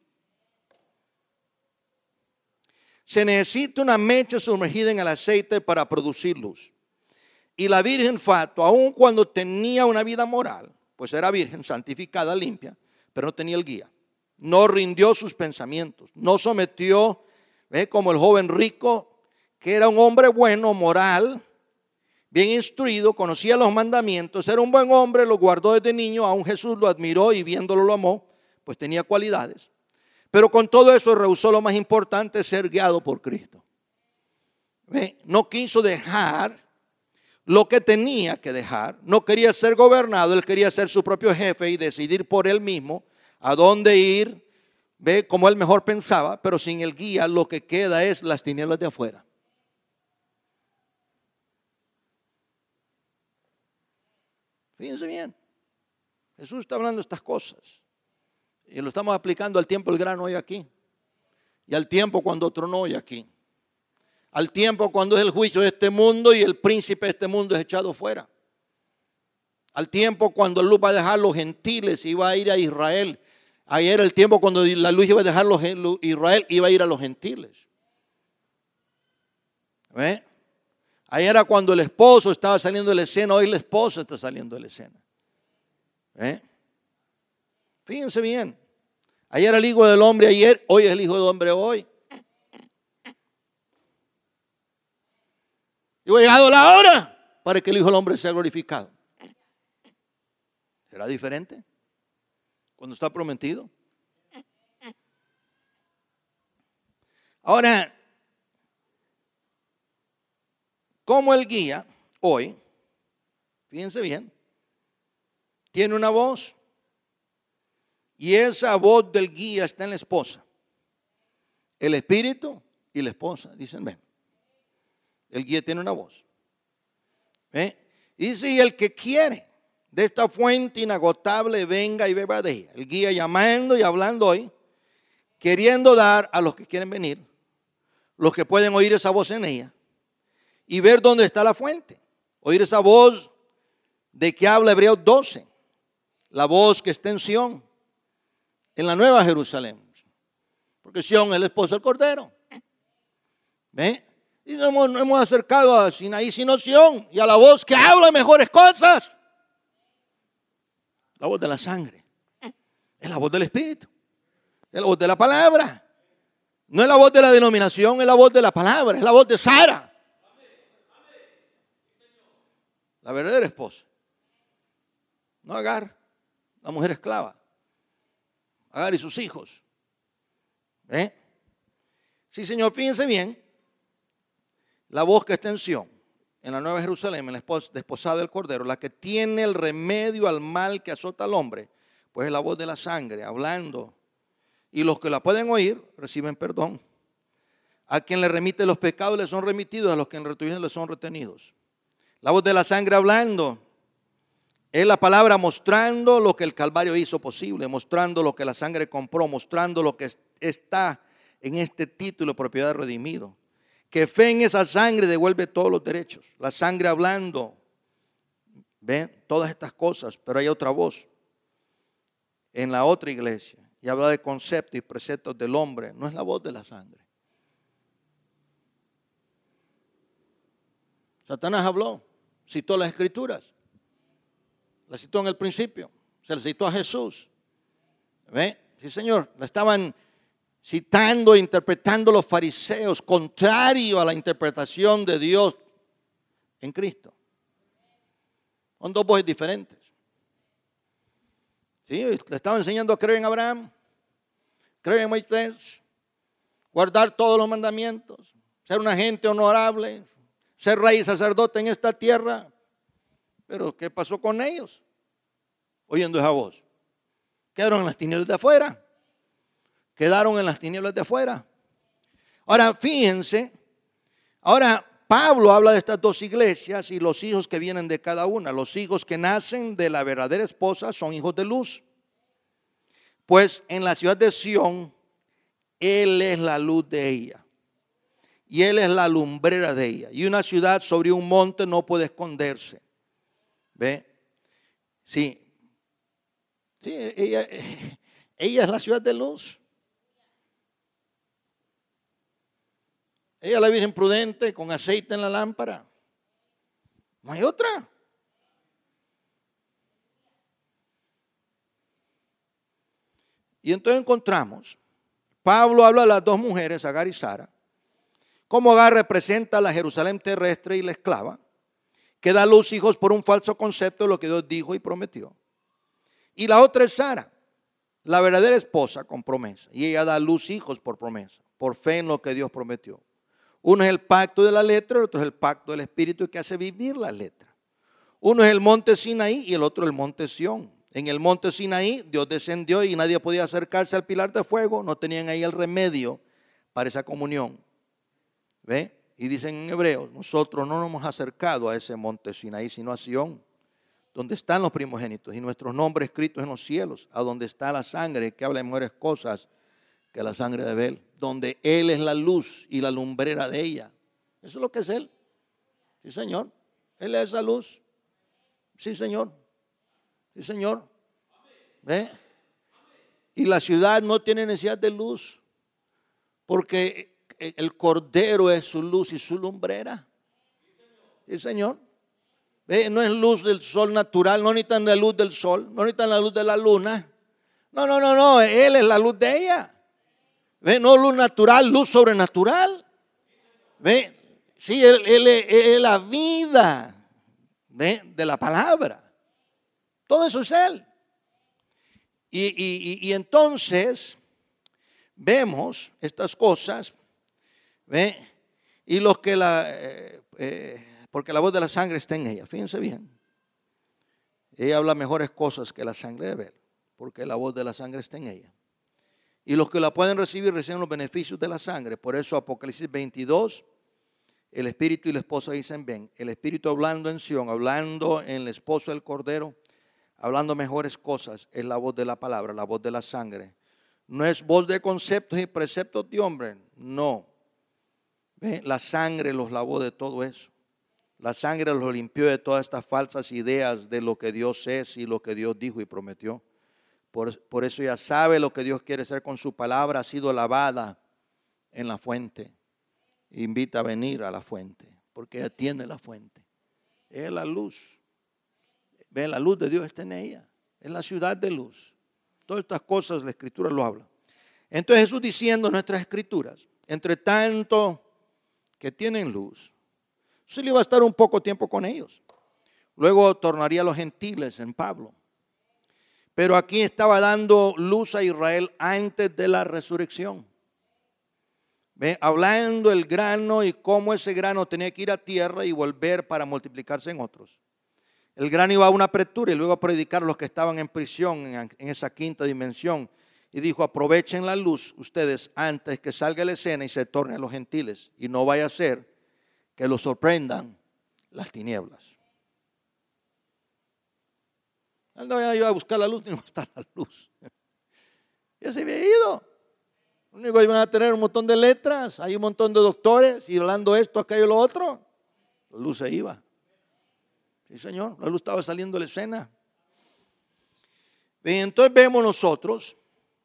S1: Se necesita una mecha sumergida en el aceite para producir luz. Y la Virgen Fatua, aun cuando tenía una vida moral, pues era virgen, santificada, limpia, pero no tenía el guía. No rindió sus pensamientos, no sometió, como el joven rico, que era un hombre bueno, moral, bien instruido, conocía los mandamientos, era un buen hombre, lo guardó desde niño, aún Jesús lo admiró y viéndolo lo amó, pues tenía cualidades. Pero con todo eso rehusó lo más importante, ser guiado por Cristo. ¿Ve? No quiso dejar lo que tenía que dejar, no quería ser gobernado, él quería ser su propio jefe y decidir por él mismo a dónde ir, ve, como él mejor pensaba, pero sin el guía lo que queda es las tinieblas de afuera. Fíjense bien, Jesús está hablando de estas cosas y lo estamos aplicando al tiempo del grano hoy aquí y al tiempo cuando tronó hoy aquí, al tiempo cuando es el juicio de este mundo y el príncipe de este mundo es echado fuera, al tiempo cuando la luz va a dejar los gentiles y va a ir a Israel. Ahí era el tiempo cuando la luz iba a dejar Israel, iba a ir a los gentiles. ¿Ve? Ahí era cuando el esposo estaba saliendo de la escena, hoy la esposa está saliendo de la escena. ¿Eh? Fíjense bien. Ayer era el Hijo del Hombre ayer, hoy es el Hijo del Hombre hoy. Y ha llegado la hora para que el Hijo del Hombre sea glorificado. ¿Será diferente cuando está prometido? Ahora, como el guía hoy, fíjense bien, tiene una voz. Y esa voz del guía está en la esposa. El espíritu y la esposa dicen, ven. El guía tiene una voz. Dice, y el que quiere de esta fuente inagotable venga y beba de ella. El guía llamando y hablando hoy, queriendo dar a los que quieren venir, los que pueden oír esa voz en ella y ver dónde está la fuente. Oír esa voz de que habla Hebreos 12. La voz que está en Sión, en la Nueva Jerusalén. Porque Sión es el esposo del Cordero. ¿Ve? Y no hemos acercado a Sinaí sino Sión y a la voz que habla mejores cosas. La voz de la sangre. Es la voz del Espíritu. Es la voz de la palabra. No es la voz de la denominación, es la voz de la palabra. Es la voz de Sara. La verdadera esposa. No Agar, la mujer esclava. Agar y sus hijos. Sí, Señor, fíjense bien. La voz que está en Sión, en la Nueva Jerusalén, en la desposada del Cordero, la que tiene el remedio al mal que azota al hombre, pues es la voz de la sangre, hablando. Y los que la pueden oír, reciben perdón. A quien le remite los pecados, le son remitidos, a los que le retuvieron, le son retenidos. La voz de la sangre hablando. Es la palabra mostrando lo que el Calvario hizo posible, mostrando lo que la sangre compró, mostrando lo que está en este título, propiedad de redimido. Que fe en esa sangre devuelve todos los derechos. La sangre hablando, ven, todas estas cosas, pero hay otra voz en la otra iglesia y habla de conceptos y preceptos del hombre. No es la voz de la sangre. Satanás habló, citó las escrituras. La citó en el principio, se le citó a Jesús. ¿Ve? Sí, Señor, la estaban citando e interpretando los fariseos, contrario a la interpretación de Dios en Cristo. Son dos voces diferentes. ¿Sí? Le estaban enseñando a creer en Abraham, creer en Moisés, guardar todos los mandamientos, ser una gente honorable, ser rey y sacerdote en esta tierra. Pero ¿qué pasó con ellos? Oyendo esa voz. Quedaron en las tinieblas de afuera. Quedaron en las tinieblas de afuera. Ahora fíjense. Ahora Pablo habla de estas dos iglesias y los hijos que vienen de cada una. Los hijos que nacen de la verdadera esposa son hijos de luz. Pues en la ciudad de Sión, Él es la luz de ella. Y Él es la lumbrera de ella. Y una ciudad sobre un monte no puede esconderse. ¿Ve? Sí. Sí, ella es la ciudad de luz. Ella es la Virgen prudente con aceite en la lámpara. No hay otra. Y entonces encontramos, Pablo habla de las dos mujeres, Agar y Sara. Como Agar representa a la Jerusalén terrestre y la esclava, que da a luz hijos por un falso concepto de lo que Dios dijo y prometió. Y la otra es Sara, la verdadera esposa con promesa. Y ella da a luz hijos por promesa, por fe en lo que Dios prometió. Uno es el pacto de la letra, el otro es el pacto del Espíritu que hace vivir la letra. Uno es el monte Sinaí y el otro el monte Sión. En el monte Sinaí Dios descendió y nadie podía acercarse al pilar de fuego. No tenían ahí el remedio para esa comunión. ¿Ve? Y dicen en Hebreos, nosotros no nos hemos acercado a ese monte Sinaí, sino a Sión, donde están los primogénitos y nuestros nombres escritos en los cielos, a donde está la sangre que habla de mejores cosas que la sangre de Abel, donde Él es la luz y la lumbrera de ella. Eso es lo que es Él. Sí, Señor. Él es esa luz. Sí, Señor. Sí, Señor. ¿Ve? Y la ciudad no tiene necesidad de luz, porque el Cordero es su luz y su lumbrera. Sí, Señor. ¿Ve? No es luz del sol natural, no necesitan la luz del sol, no necesitan la luz de la luna. No, Él es la luz de ella. ¿Ve? No luz natural, luz sobrenatural. ¿Ve? Sí, él es la vida, ¿ve? De la palabra. Todo eso es Él. Y entonces vemos estas cosas, ¿ve? Y los que porque la voz de la sangre está en ella. Fíjense bien. Ella habla mejores cosas que la sangre de Abel, porque la voz de la sangre está en ella. Y los que la pueden recibir reciben los beneficios de la sangre. Por eso Apocalipsis 22, el espíritu y la esposa dicen ven. El espíritu hablando en Sión, hablando en el esposo del Cordero, hablando mejores cosas. Es la voz de la palabra, la voz de la sangre. No es voz de conceptos y preceptos de hombre. No. ¿Ven? La sangre los lavó de todo eso. La sangre los limpió de todas estas falsas ideas de lo que Dios es y lo que Dios dijo y prometió. Por eso ya sabe lo que Dios quiere hacer con su palabra. Ha sido lavada en la fuente. Invita a venir a la fuente, porque ella tiene la fuente. Es la luz. Ven, la luz de Dios está en ella. Es la ciudad de luz. Todas estas cosas la Escritura lo habla. Entonces Jesús diciendo en nuestras Escrituras, entre tanto que tienen luz, se le iba a estar un poco tiempo con ellos. Luego tornaría a los gentiles en Pablo. Pero aquí estaba dando luz a Israel antes de la resurrección. ¿Ve? Hablando el grano y cómo ese grano tenía que ir a tierra y volver para multiplicarse en otros. El grano iba a una apretura y luego a predicar a los que estaban en prisión en esa quinta dimensión. Y dijo, aprovechen la luz ustedes antes que salga la escena y se tornen a los gentiles. Y no vaya a ser que los sorprendan las tinieblas. Él no iba a buscar la luz, ni iba a estar la luz. Ya se había ido. Lo único que iban a tener un montón de letras, hay un montón de doctores y hablando esto, aquello y lo otro. La luz se iba. Sí, Señor, la luz estaba saliendo de la escena. Y entonces vemos nosotros,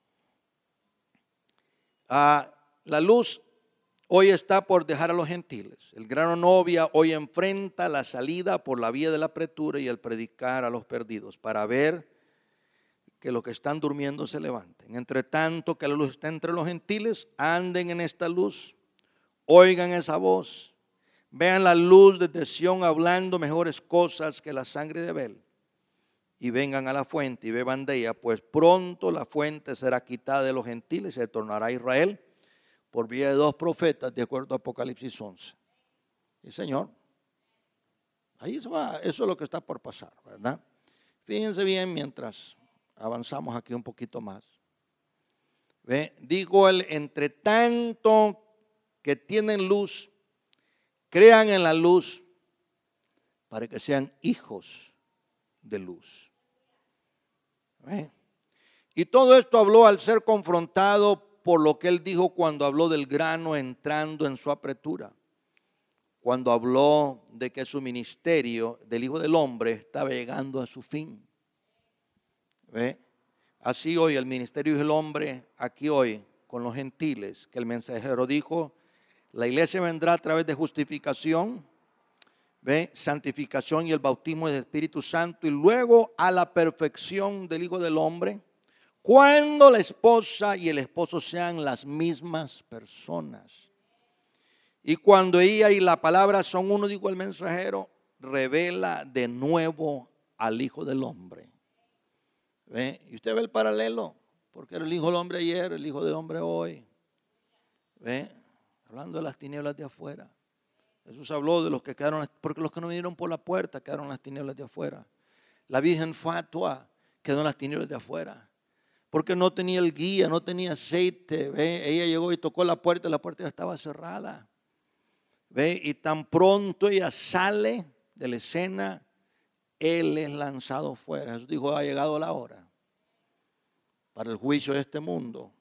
S1: la luz hoy está por dejar a los gentiles. El grano novia hoy enfrenta la salida por la vía de la apretura y el predicar a los perdidos para ver que los que están durmiendo se levanten. Entre tanto que la luz está entre los gentiles, anden en esta luz, oigan esa voz, vean la luz desde Sión hablando mejores cosas que la sangre de Abel y vengan a la fuente y beban de ella, pues pronto la fuente será quitada de los gentiles y se tornará a Israel por vía de 2 profetas, de acuerdo a Apocalipsis 11. Y Señor, ahí se va, eso es lo que está por pasar, ¿verdad? Fíjense bien mientras avanzamos aquí un poquito más. ¿Ve? Digo él, entre tanto que tienen luz, crean en la luz para que sean hijos de luz. ¿Ve? Y todo esto habló al ser confrontado por lo que él dijo cuando habló del grano entrando en su apretura. Cuando habló de que su ministerio del Hijo del Hombre estaba llegando a su fin. ¿Ve? Así hoy el ministerio del hombre, aquí hoy con los gentiles, que el mensajero dijo, la iglesia vendrá a través de justificación, ¿ve? Santificación y el bautismo del Espíritu Santo y luego a la perfección del Hijo del Hombre, cuando la esposa y el esposo sean las mismas personas. Y cuando ella y la palabra son uno, dijo el mensajero, revela de nuevo al Hijo del Hombre. ¿Ve? Y usted ve el paralelo, porque era el Hijo del Hombre ayer, el Hijo del Hombre hoy. ¿Ve? Hablando de las tinieblas de afuera. Jesús habló de los que quedaron, porque los que no vinieron por la puerta quedaron en las tinieblas de afuera. La Virgen fatua quedó en las tinieblas de afuera, porque no tenía el guía, no tenía aceite. ¿Ve? Ella llegó y tocó la puerta ya estaba cerrada. ¿Ve? Y tan pronto ella sale de la escena, Él es lanzado fuera. Jesús dijo, ha llegado la hora para el juicio de este mundo.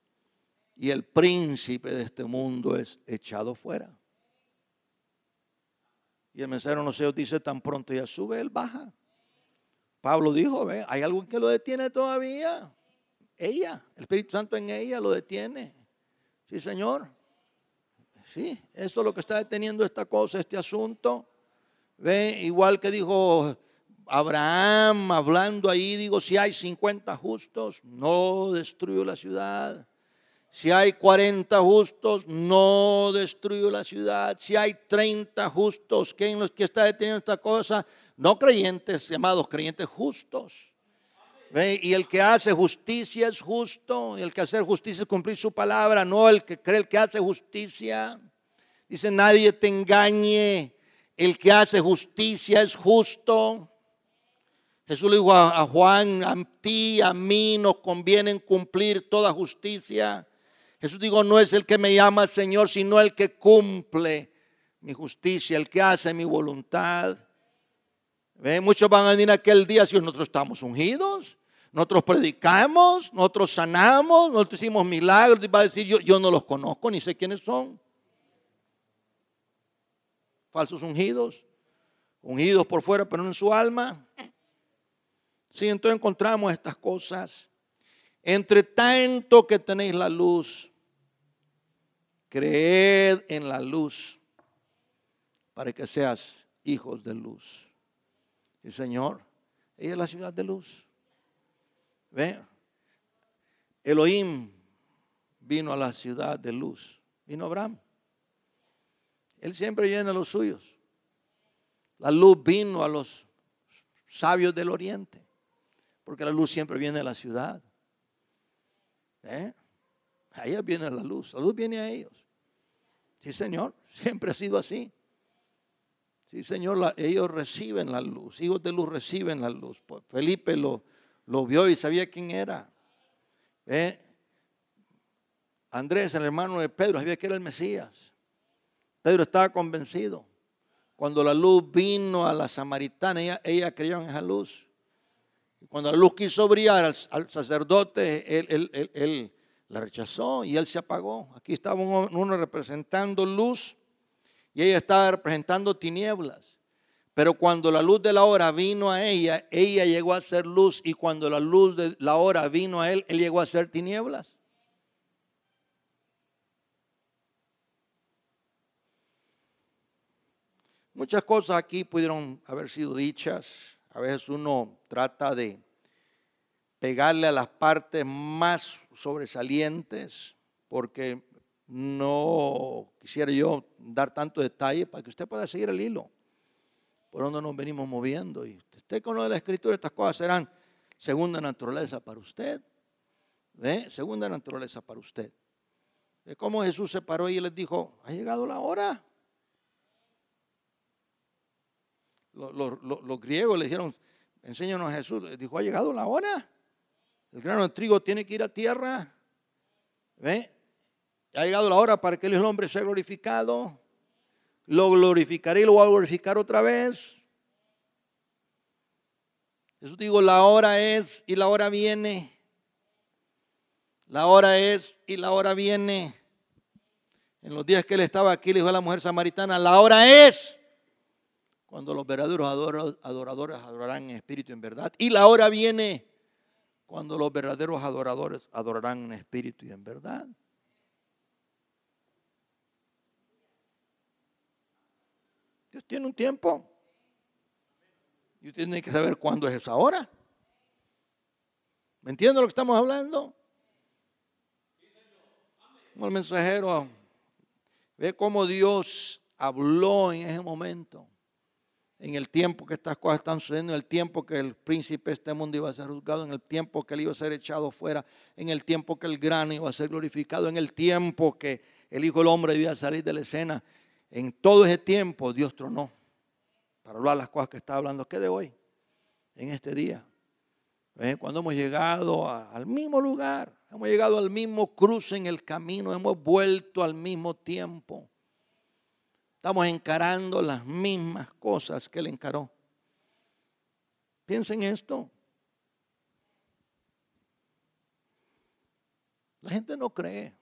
S1: Y el príncipe de este mundo es echado fuera. Y el mensajero no se dice, tan pronto ella sube, Él baja. Pablo dijo, ve, hay algo que lo detiene todavía. Ella, el Espíritu Santo en ella lo detiene. Sí, Señor. Sí, esto es lo que está deteniendo esta cosa, este asunto. ¿Ve? Igual que dijo Abraham, hablando ahí, digo, si hay 50 justos, no destruyo la ciudad. Si hay 40 justos, no destruyo la ciudad. Si hay 30 justos, ¿quién los que está deteniendo esta cosa? No creyentes, llamados creyentes justos. ¿Ve? Y el que hace justicia es justo. Y el que hace justicia es cumplir su palabra, no el que cree el que hace justicia. Dice, nadie te engañe. El que hace justicia es justo. Jesús le dijo a Juan, a ti, a mí nos conviene cumplir toda justicia. Jesús dijo, no es el que me llama Señor, sino el que cumple mi justicia, el que hace mi voluntad. ¿Ve? Muchos van a venir aquel día si nosotros estamos ungidos, nosotros predicamos, nosotros sanamos, nosotros hicimos milagros. Y va a decir, yo no los conozco, ni sé quiénes son. Falsos ungidos, ungidos por fuera, pero no en su alma. Sí, entonces encontramos estas cosas. Entre tanto que tenéis la luz, creed en la luz para que seas hijos de luz. Y Señor, ella es la ciudad de luz. ¿Ve? Elohim vino a la ciudad de luz. Vino Abraham. Él siempre llena a los suyos. La luz vino a los sabios del oriente. Porque la luz siempre viene a la ciudad. A ellos viene la luz viene a ellos. Sí, Señor, siempre ha sido así. Sí, Señor, ellos reciben la luz, hijos de luz reciben la luz. Felipe lo vio y sabía quién era. Andrés, el hermano de Pedro, sabía que era el Mesías. Pedro estaba convencido. Cuando la luz vino a la samaritana, ella creyó en esa luz. Cuando la luz quiso brillar al sacerdote, él la rechazó y él se apagó. Aquí estaba uno representando luz y ella estaba representando tinieblas. Pero cuando la luz de la hora vino a ella llegó a ser luz. Y cuando la luz de la hora vino a él llegó a ser tinieblas. Muchas cosas aquí pudieron haber sido dichas. A veces uno trata de pegarle a las partes más sobresalientes porque no quisiera yo dar tanto detalle para que usted pueda seguir el hilo por donde nos venimos moviendo. Y usted conoce la escritura, estas cosas serán segunda naturaleza para usted. ¿Ve? Segunda naturaleza para usted. ¿Ve cómo Jesús se paró y les dijo, ha llegado la hora? Los griegos le dijeron, enséñanos a Jesús. Les dijo, ha llegado la hora. El grano de trigo tiene que ir a tierra. ¿Ve? Ha llegado la hora para que el hombre sea glorificado. Lo glorificaré y lo voy a glorificar otra vez. Jesús dijo, la hora es y la hora viene. La hora es y la hora viene. En los días que él estaba aquí, le dijo a la mujer samaritana, la hora es cuando los verdaderos adoradores adorarán en espíritu y en verdad. Y la hora viene cuando los verdaderos adoradores adorarán en espíritu y en verdad. Dios tiene un tiempo. Y usted tiene que saber cuándo es esa hora. ¿Me entiende lo que estamos hablando? Como el mensajero ve cómo Dios habló en ese momento. En el tiempo que estas cosas están sucediendo, en el tiempo que el príncipe de este mundo iba a ser juzgado, en el tiempo que él iba a ser echado fuera, en el tiempo que el grano iba a ser glorificado, en el tiempo que el Hijo del Hombre iba a salir de la escena. En todo ese tiempo Dios tronó para hablar las cosas que está hablando. ¿Qué de hoy? En este día. Cuando hemos llegado al mismo lugar, hemos llegado al mismo cruce en el camino, hemos vuelto al mismo tiempo. Estamos encarando las mismas cosas que él encaró. Piensen en esto. La gente no cree.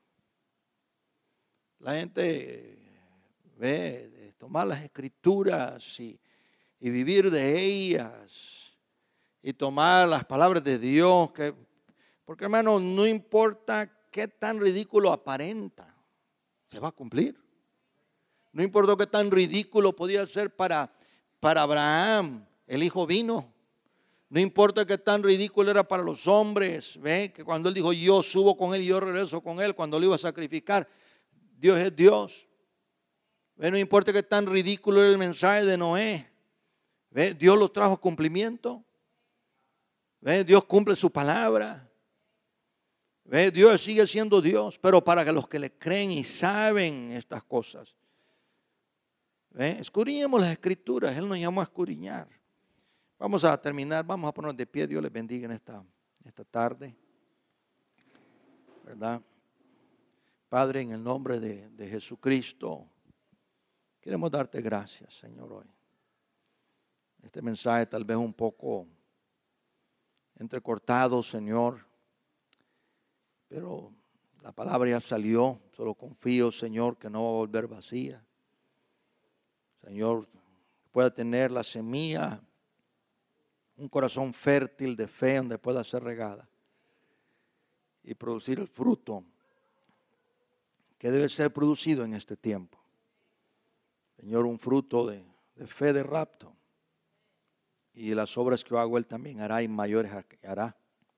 S1: La gente ve de tomar las escrituras y vivir de ellas y tomar las palabras de Dios. Porque hermano, no importa qué tan ridículo aparenta, se va a cumplir. No importa qué tan ridículo podía ser para para Abraham el hijo vino. No importa que tan ridículo era para los hombres. ¿Ve? Que cuando él dijo yo subo con él y yo regreso con él, cuando lo iba a sacrificar, Dios es Dios. ¿Ve? No importa que tan ridículo era el mensaje de Noé. ¿Ve? Dios lo trajo a cumplimiento. ¿Ve? Dios cumple su palabra. ¿Ve? Dios sigue siendo Dios, pero para los que le creen y saben estas cosas. ¿Ve? Escudriñemos las escrituras. Él nos llamó a escudriñar. Vamos a terminar, vamos a ponernos de pie. Dios les bendiga en esta tarde. ¿Verdad? Padre, en el nombre de Jesucristo, queremos darte gracias, Señor, hoy. Este mensaje tal vez un poco entrecortado, Señor, pero la palabra ya salió. Solo confío, Señor, que no va a volver vacía. Señor, pueda tener la semilla, un corazón fértil de fe donde pueda ser regada y producir el fruto que debe ser producido en este tiempo. Señor, un fruto de fe de rapto. Y las obras que yo hago Él también hará y mayores hará.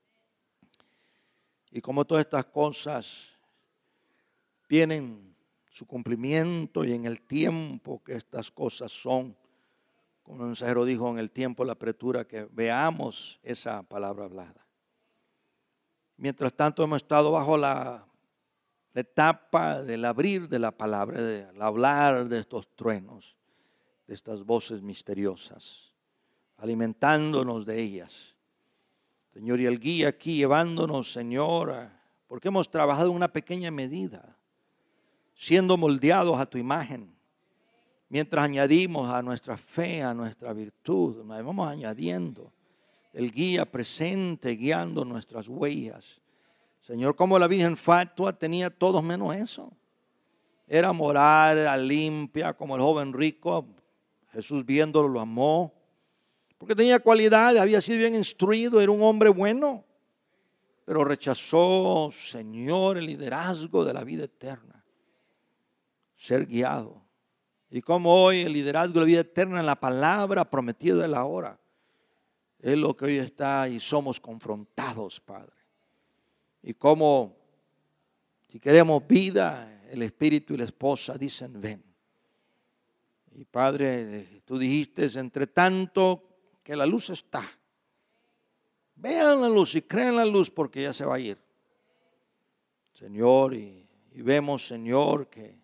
S1: Y como todas estas cosas tienen su cumplimiento y en el tiempo que estas cosas son, como el mensajero dijo, en el tiempo, la apertura, que veamos esa palabra hablada. Mientras tanto hemos estado bajo la etapa del abrir de la palabra, del hablar de estos truenos, de estas voces misteriosas, alimentándonos de ellas. Señor, y el guía aquí llevándonos, Señor, porque hemos trabajado en una pequeña medida, siendo moldeados a tu imagen. Mientras añadimos a nuestra fe, a nuestra virtud, nos vamos añadiendo el guía presente, guiando nuestras huellas. Señor, como la Virgen Fatua tenía todos menos eso. Era moral, era limpia, como el joven rico. Jesús viéndolo lo amó. Porque tenía cualidades, había sido bien instruido, era un hombre bueno. Pero rechazó, Señor, el liderazgo de la vida eterna. Ser guiado. Y como hoy el liderazgo de la vida eterna en la palabra prometida de la hora es lo que hoy está y somos confrontados, Padre. Y como si queremos vida, el Espíritu y la esposa dicen ven. Y Padre, tú dijiste entre tanto que la luz está. Vean la luz y crean la luz porque ya se va a ir. Señor, y vemos, Señor, que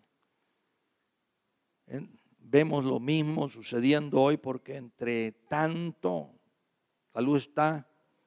S1: vemos lo mismo sucediendo hoy porque entre tanto la luz está,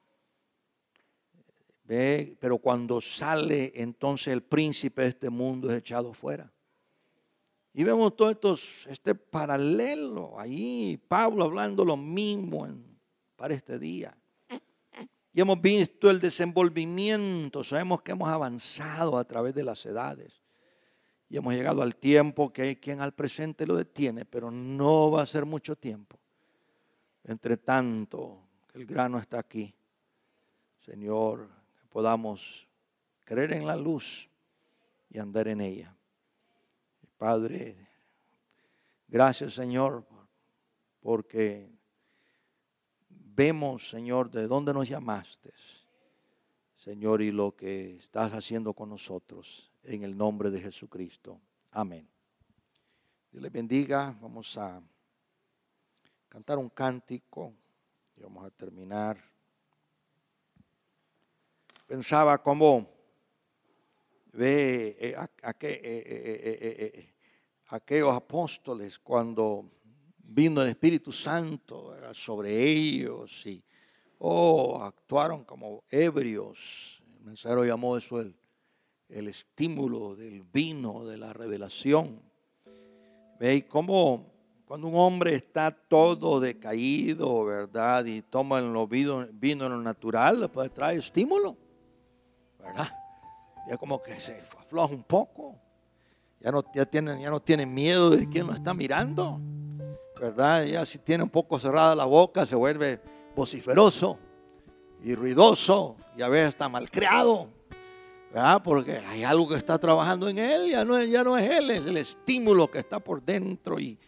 S1: pero cuando sale entonces el príncipe de este mundo es echado fuera. Y vemos todo este paralelo ahí, Pablo hablando lo mismo para este día. Y hemos visto el desenvolvimiento, sabemos que hemos avanzado a través de las edades. Y hemos llegado al tiempo que hay quien al presente lo detiene, pero no va a ser mucho tiempo. Entre tanto, que el grano está aquí. Señor, que podamos creer en la luz y andar en ella. Padre, gracias, Señor, porque vemos, Señor, de dónde nos llamaste, Señor, y lo que estás haciendo con nosotros. En el nombre de Jesucristo. Amén. Dios les bendiga. Vamos a cantar un cántico y vamos a terminar. Pensaba cómo ve aquellos apóstoles cuando vino el Espíritu Santo sobre ellos y actuaron como ebrios. El mensajero llamó eso el estímulo del vino, de la revelación. ¿Veis cómo cuando un hombre está todo decaído, verdad, y toma vino en lo natural, pues trae estímulo, verdad? Ya como que se afloja un poco. Ya no tiene miedo de quién lo está mirando, verdad. Ya si tiene un poco cerrada la boca se vuelve vociferoso y ruidoso y a veces está malcriado. ¿verdad? Porque hay algo que está trabajando en él, ya no es él, es el estímulo que está por dentro y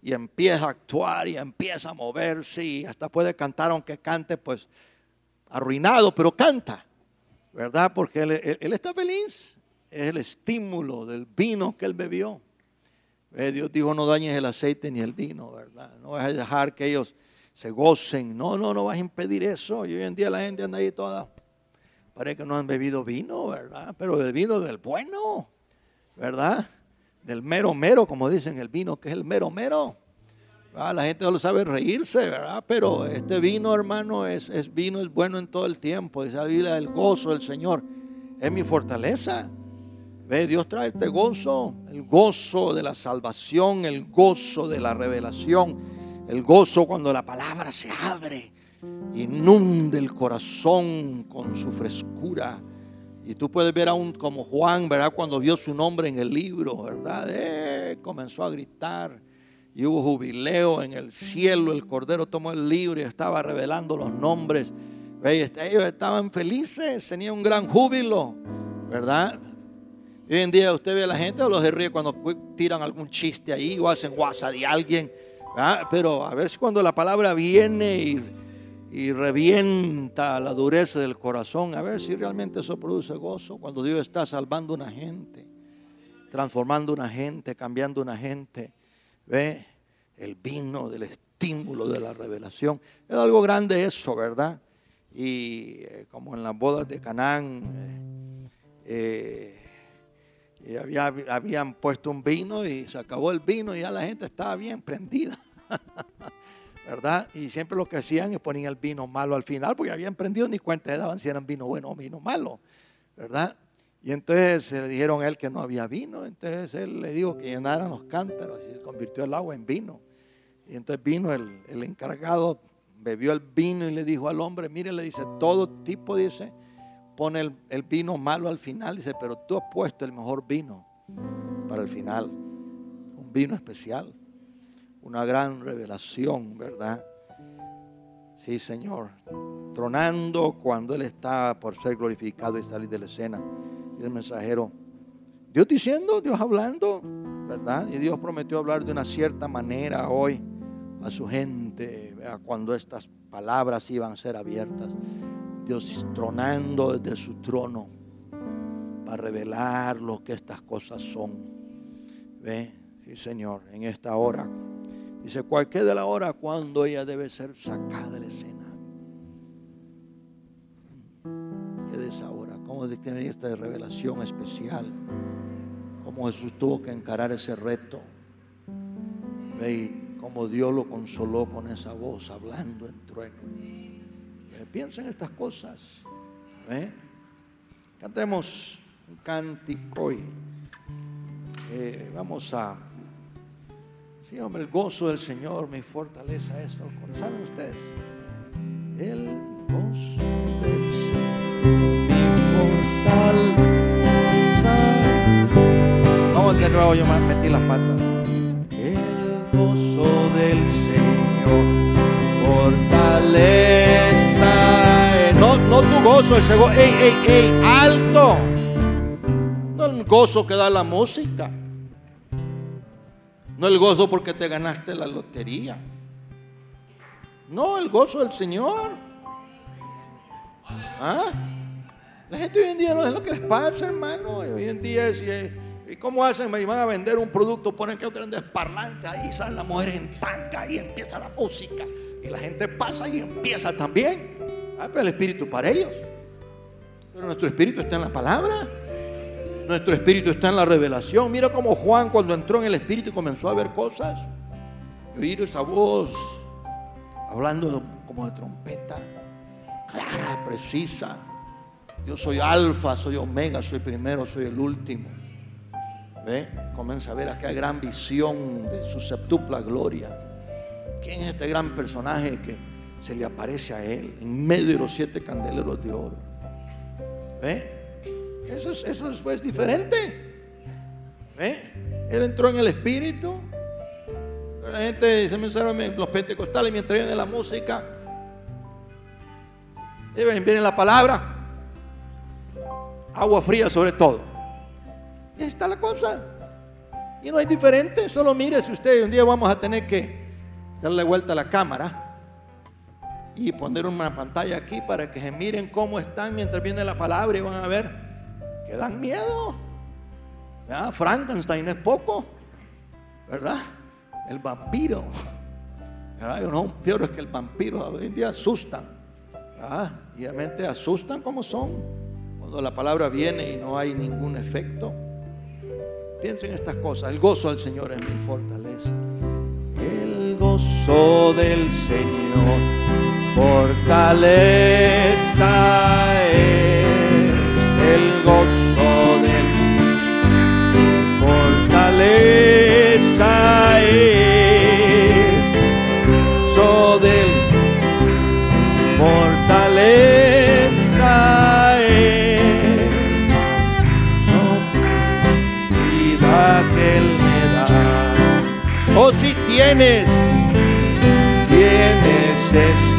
S1: y empieza a actuar y empieza a moverse y hasta puede cantar, aunque cante pues arruinado, pero canta, ¿verdad? Porque él está feliz. Es el estímulo del vino que él bebió. Dios dijo: no dañes el aceite ni el vino, ¿verdad? No vas a dejar que ellos se gocen. No vas a impedir eso. Y hoy en día la gente anda ahí toda, parece que no han bebido vino, ¿verdad? Pero el vino del bueno, ¿verdad? Del mero mero, como dicen, el vino que es el mero mero. La gente no sabe reírse, ¿verdad? Pero este vino, hermano, es vino, es bueno en todo el tiempo. Dice la Biblia: el gozo del Señor es mi fortaleza. Ve, Dios trae este gozo, el gozo de la salvación, el gozo de la revelación, el gozo cuando la palabra se abre, inunde el corazón con su frescura. Y tú puedes ver aún como Juan, ¿verdad? Cuando vio su nombre en el libro, ¿verdad? Comenzó a gritar y hubo jubileo en el cielo. El Cordero tomó el libro y estaba revelando los nombres. ¿Ve? Ellos estaban felices, tenían un gran júbilo, ¿verdad? Hoy en día usted ve a la gente o los ríe cuando tiran algún chiste ahí o hacen guasa de alguien, ¿verdad? Pero a ver si cuando la palabra viene y revienta la dureza del corazón, a ver si realmente eso produce gozo. Cuando Dios está salvando a una gente, transformando a una gente, cambiando a una gente, ¿ve? El vino del estímulo de la revelación. Es algo grande eso, ¿verdad? Y como en las bodas de Canaán, y habían puesto un vino y se acabó el vino y ya la gente estaba bien prendida, ¿verdad? Y siempre lo que hacían es ponían el vino malo al final, porque habían prendido, ni cuenta se daban si eran vino bueno o vino malo, ¿verdad? Y entonces le dijeron a él que no había vino. Entonces él le dijo que llenaran los cántaros y se convirtió el agua en vino. Y entonces vino el encargado, bebió el vino y le dijo al hombre: mire, le dice, todo tipo, dice, pone el vino malo al final, dice, pero tú has puesto el mejor vino para el final, un vino especial, una gran revelación, ¿verdad? Sí, Señor, tronando cuando Él está por ser glorificado y salir de la escena. Y el mensajero, Dios diciendo, Dios hablando, ¿verdad? Y Dios prometió hablar de una cierta manera hoy a su gente, ¿verdad? Cuando estas palabras iban a ser abiertas. Dios tronando desde su trono para revelar lo que estas cosas son. ¿Ve? Sí, Señor, en esta hora. Dice, cualquier de la hora cuando ella debe ser sacada de la escena. ¿Qué de esa hora? ¿Cómo de tener esta revelación especial? ¿Cómo Jesús tuvo que encarar ese reto? ¿Ve? Y cómo Dios lo consoló con esa voz hablando en trueno. Piensa en estas cosas. ¿Eh? Cantemos un cántico y vamos a... Sí, hombre, el gozo del Señor, mi fortaleza es. ¿Saben ustedes? El gozo del Señor, mi fortaleza. Vamos de nuevo, yo me metí las patas. El gozo del Señor, fortaleza. No tu gozo, ese gozo. ¡Ey, alto! No el gozo que da la música. No el gozo porque te ganaste la lotería. No, el gozo del Señor. ¿Ah? La gente hoy en día no es lo que les pasa, hermano. Hoy en día es... ¿Y cómo hacen? Me van a vender un producto, ponen que grandes parlantes ahí, salen las mujeres en tanga y empieza la música. Y la gente pasa y empieza también. Pero el espíritu para ellos. Pero nuestro espíritu está en la palabra. Nuestro espíritu está en la revelación. Mira cómo Juan, cuando entró en el espíritu, comenzó a ver cosas. Y oír esa voz hablando como de trompeta, clara, precisa. Yo soy alfa, soy omega, soy primero, soy el último. ¿Ve? Comienza a ver aquella gran visión de su septupla gloria. ¿Quién es este gran personaje que se le aparece a él en medio de los 7 candeleros de oro? ¿Ve? Eso es diferente. ¿Ve? Él entró en el espíritu. La gente, los pentecostales, mientras vienen la música, viene la palabra, agua fría sobre todo. Y ahí está la cosa. Y no es diferente, solo mire si usted un día vamos a tener que darle vuelta a la cámara y poner una pantalla aquí para que se miren cómo están mientras viene la palabra y van a ver que dan miedo. ¿Verdad? Frankenstein es poco, ¿verdad? El vampiro, ¿verdad? No, peor es que el vampiro hoy en día asustan, ¿verdad? Y realmente asustan como son cuando la palabra viene y no hay ningún efecto. Piensen en estas cosas. El gozo del Señor es mi fortaleza. El gozo del Señor fortaleza es. El gozo del fortaleza es. Gozo del fortaleza es. Vida que Él me da. Oh, si tienes ese